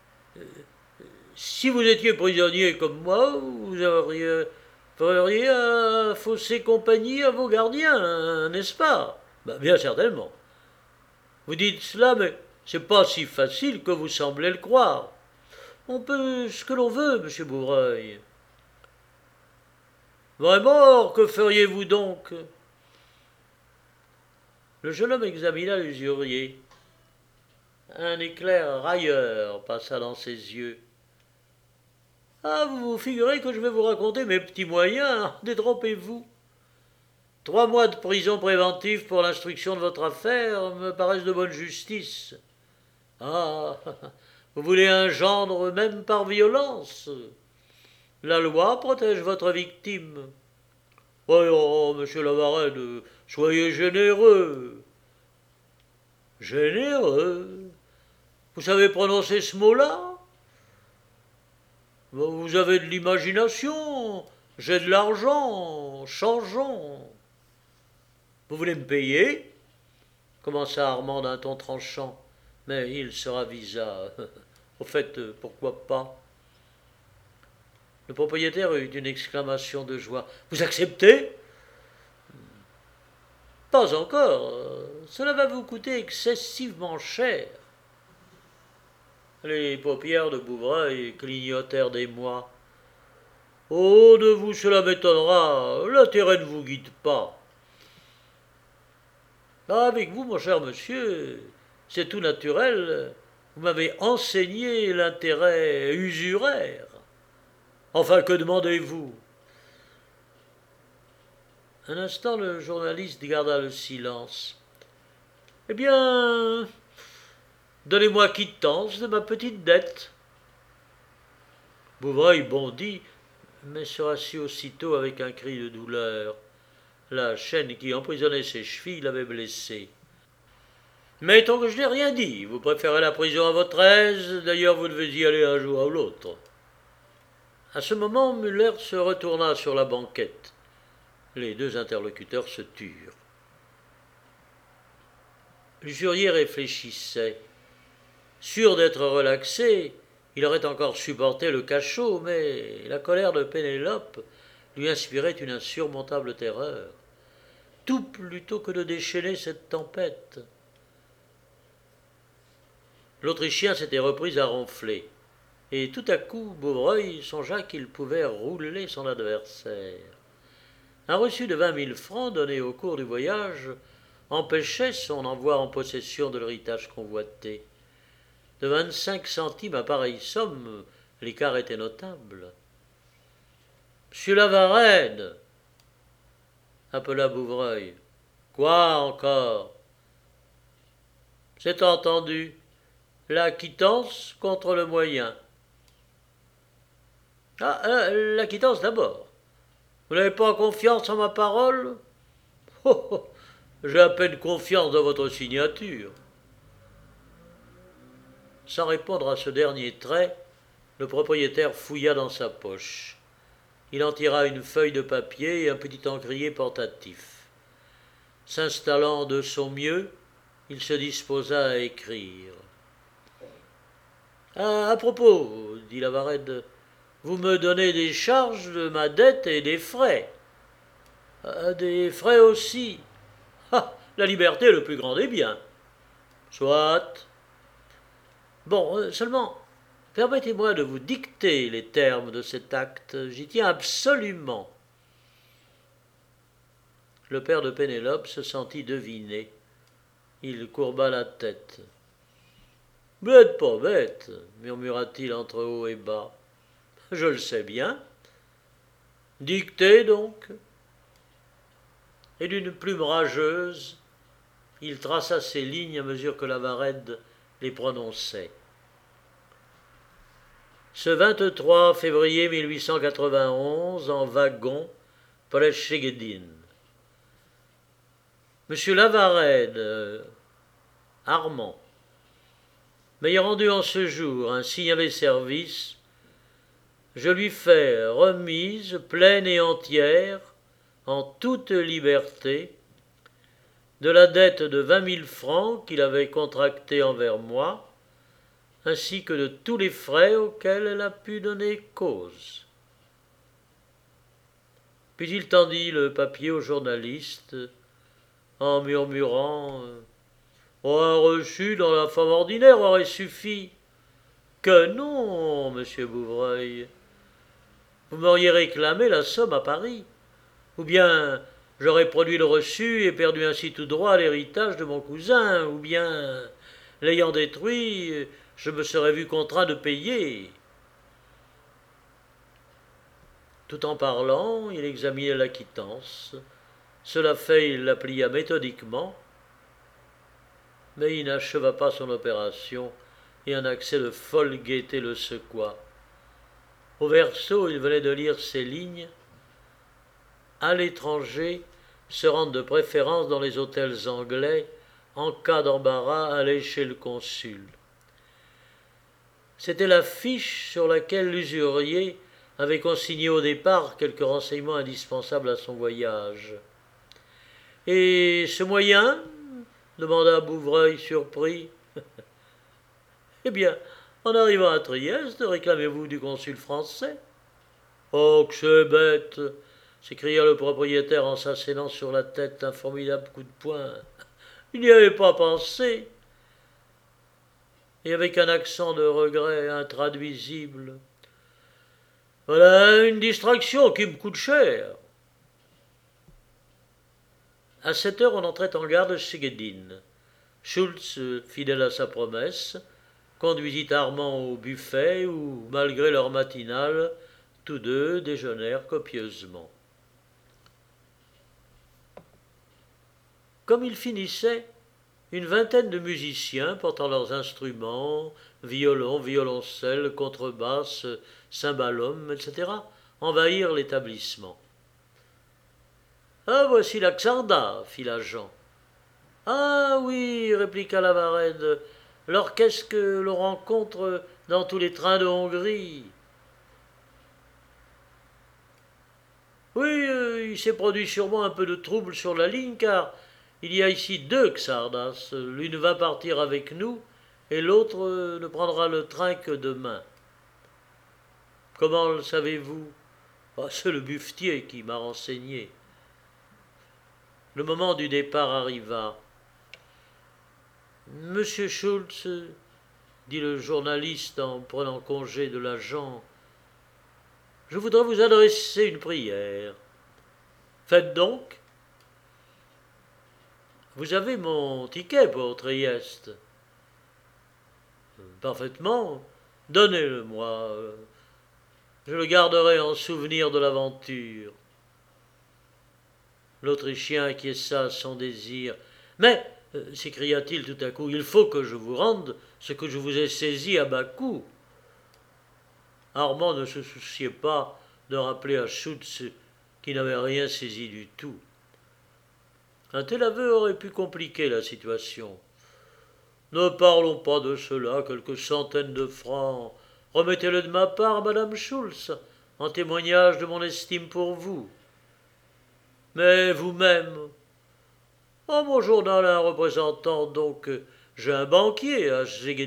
Si vous étiez prisonnier comme moi, vous auriez, feriez à fausser compagnie à vos gardiens, n'est-ce pas? Ben, bien certainement. Vous dites cela, mais c'est pas si facile que vous semblez le croire. On peut ce que l'on veut, monsieur Bouvreuil. Vraiment, que feriez-vous donc? Le jeune homme examina l'usurier. Un éclair railleur passa dans ses yeux. Ah, vous vous figurez que je vais vous raconter mes petits moyens, détrompez-vous. Trois mois de prison préventive pour l'instruction de votre affaire me paraissent de bonne justice. Ah, vous voulez un gendre même par violence? La loi protège votre victime. Voyons, monsieur Lavaret, soyez généreux. Généreux? Vous savez prononcer ce mot-là? Vous avez de l'imagination, j'ai de l'argent, changeons. Vous voulez me payer? Commença Armand d'un ton tranchant, mais il se ravisa. Au fait, pourquoi pas? Le propriétaire eut une exclamation de joie. Vous acceptez? Pas encore. Cela va vous coûter excessivement cher. Les paupières de Bouvreuil clignotèrent d'émoi. Oh, de vous cela m'étonnera, l'intérêt ne vous guide pas. Ah, avec vous, mon cher monsieur, c'est tout naturel. Vous m'avez enseigné l'intérêt usuraire. Enfin, que demandez-vous? Un instant, le journaliste garda le silence. Eh bien, donnez-moi quittance de ma petite dette. Bouvreuil bondit, mais se rassit aussitôt avec un cri de douleur. La chaîne qui emprisonnait ses chevilles l'avait blessé. Mettons que je n'ai rien dit. Vous préférez la prison à votre aise. D'ailleurs, vous devez y aller un jour ou l'autre. À ce moment, Muller se retourna sur la banquette. Les deux interlocuteurs se turent. L'usurier réfléchissait. Sûr d'être relaxé, il aurait encore supporté le cachot, mais la colère de Pénélope lui inspirait une insurmontable terreur. Tout plutôt que de déchaîner cette tempête. L'Autrichien s'était repris à ronfler, et tout à coup Bouvreuil songea qu'il pouvait rouler son adversaire. Un reçu de vingt mille francs donné au cours du voyage empêchait son envoi en possession de l'héritage convoité. De vingt-cinq centimes à pareille somme, l'écart était notable. « Monsieur Lavarède !» appela Bouvreuil. « Quoi encore ?»« C'est entendu. La quittance contre le moyen. »« Ah, euh, la quittance d'abord. Vous n'avez pas confiance en ma parole ? Oh, oh, j'ai à peine confiance dans votre signature. » Sans répondre à ce dernier trait, le propriétaire fouilla dans sa poche. Il en tira une feuille de papier et un petit encrier portatif. S'installant de son mieux, il se disposa à écrire. Ah, à propos, dit Lavarède, vous me donnez des charges de ma dette et des frais. Ah, des frais aussi. Ah, la liberté est le plus grand des biens. Soit. Bon, seulement, permettez-moi de vous dicter les termes de cet acte. J'y tiens absolument. Le père de Pénélope se sentit deviné. Il courba la tête. « Vous n'êtes pas bête, murmura-t-il entre haut et bas. « Je le sais bien. Dictez donc. » Et d'une plume rageuse, il traça ses lignes à mesure que Lavarède les prononçait. Ce vingt-trois février mille huit cent quatre-vingt-onze, en wagon, près Szegedin. Monsieur Lavarède, euh, Armand, m'ayant rendu en ce jour un signalé service, je lui fais remise pleine et entière, en toute liberté, de la dette de vingt mille francs qu'il avait contractée envers moi, ainsi que de tous les frais auxquels elle a pu donner cause. Puis il tendit le papier au journaliste, en murmurant « Un reçu dans la forme ordinaire aurait suffi. » Que non, monsieur Bouvreuil. Vous m'auriez réclamé la somme à Paris. Ou bien j'aurais produit le reçu et perdu ainsi tout droit à l'héritage de mon cousin. Ou bien, l'ayant détruit, je me serais vu contraint de payer. Tout en parlant, il examinait la quittance. Cela fait, il la plia méthodiquement, mais il n'acheva pas son opération et un accès de folle gaieté le secoua. Au verso, il venait de lire ces lignes. À l'étranger, se rendre de préférence dans les hôtels anglais, en cas d'embarras, aller chez le consul. C'était la fiche sur laquelle l'usurier avait consigné au départ quelques renseignements indispensables à son voyage. « Et ce moyen ?» demanda Bouvreuil surpris. « Eh bien, en arrivant à Trieste, réclamez-vous du consul français ?»« Oh, que c'est bête !» s'écria le propriétaire en s'assénant sur la tête d'un formidable coup de poing. « Il n'y avait pas pensé !» Et avec un accent de regret intraduisible. « Voilà une distraction qui me coûte cher. » À sept heures, on entrait en gare de Szegedin. Schultz, fidèle à sa promesse, conduisit Armand au buffet où, malgré leur matinale, tous deux déjeunèrent copieusement. Comme ils finissaient, une vingtaine de musiciens portant leurs instruments, violons, violoncelles, contrebasses, cymbalums, et cetera, envahirent l'établissement. « Ah, voici la Xarda, fit l'agent. « Ah oui, répliqua la Varenne, l'orchestre que l'on rencontre dans tous les trains de Hongrie. Oui, euh, il s'est produit sûrement un peu de trouble sur la ligne, car il y a ici deux Xardas. L'une va partir avec nous, et l'autre euh, ne prendra le train que demain. »« Comment le savez-vous ? » ?»« Ah, c'est le buffetier qui m'a renseigné. » Le moment du départ arriva. « Monsieur Schultz, dit le journaliste en prenant congé de l'agent, je voudrais vous adresser une prière. »« Faites donc. »« Vous avez mon ticket pour Trieste. »« Parfaitement. Donnez-le-moi. Je le garderai en souvenir de l'aventure. » L'Autrichien acquiesça son désir. « Mais, euh, s'écria-t-il tout à coup, il faut que je vous rende ce que je vous ai saisi à Bakou. » Armand ne se souciait pas de rappeler à Schultz qui n'avait rien saisi du tout. Un tel aveu aurait pu compliquer la situation. « Ne parlons pas de cela, quelques centaines de francs. Remettez-le de ma part, madame Schultz, en témoignage de mon estime pour vous. » « Mais vous-même ?»« Oh, mon journal a un représentant, donc j'ai un banquier à Szegedin. »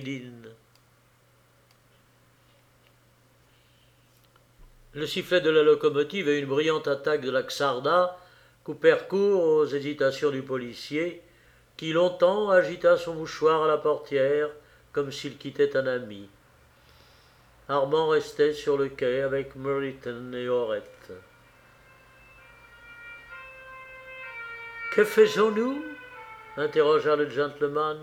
Le sifflet de la locomotive et une brillante attaque de la Xarda coupèrent court aux hésitations du policier, qui longtemps agita son mouchoir à la portière comme s'il quittait un ami. Armand restait sur le quai avec Meriton et Orette. « Que faisons-nous » interrogea le gentleman.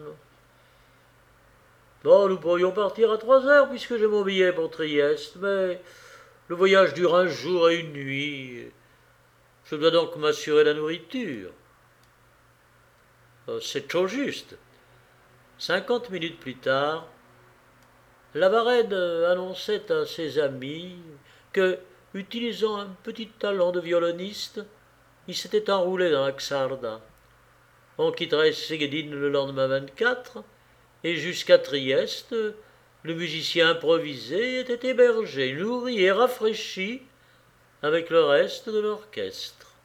« Bon, nous pourrions partir à trois heures, puisque j'ai mon billet pour Trieste, mais le voyage dure un jour et une nuit. Je dois donc m'assurer la nourriture. » C'est trop juste. Cinquante minutes plus tard, la Varenne annonçait à ses amis que, utilisant un petit talent de violoniste, il s'était enroulé dans la Xarda. On quitterait Szegedin le lendemain vingt-quatre, et jusqu'à Trieste, le musicien improvisé était hébergé, nourri et rafraîchi avec le reste de l'orchestre.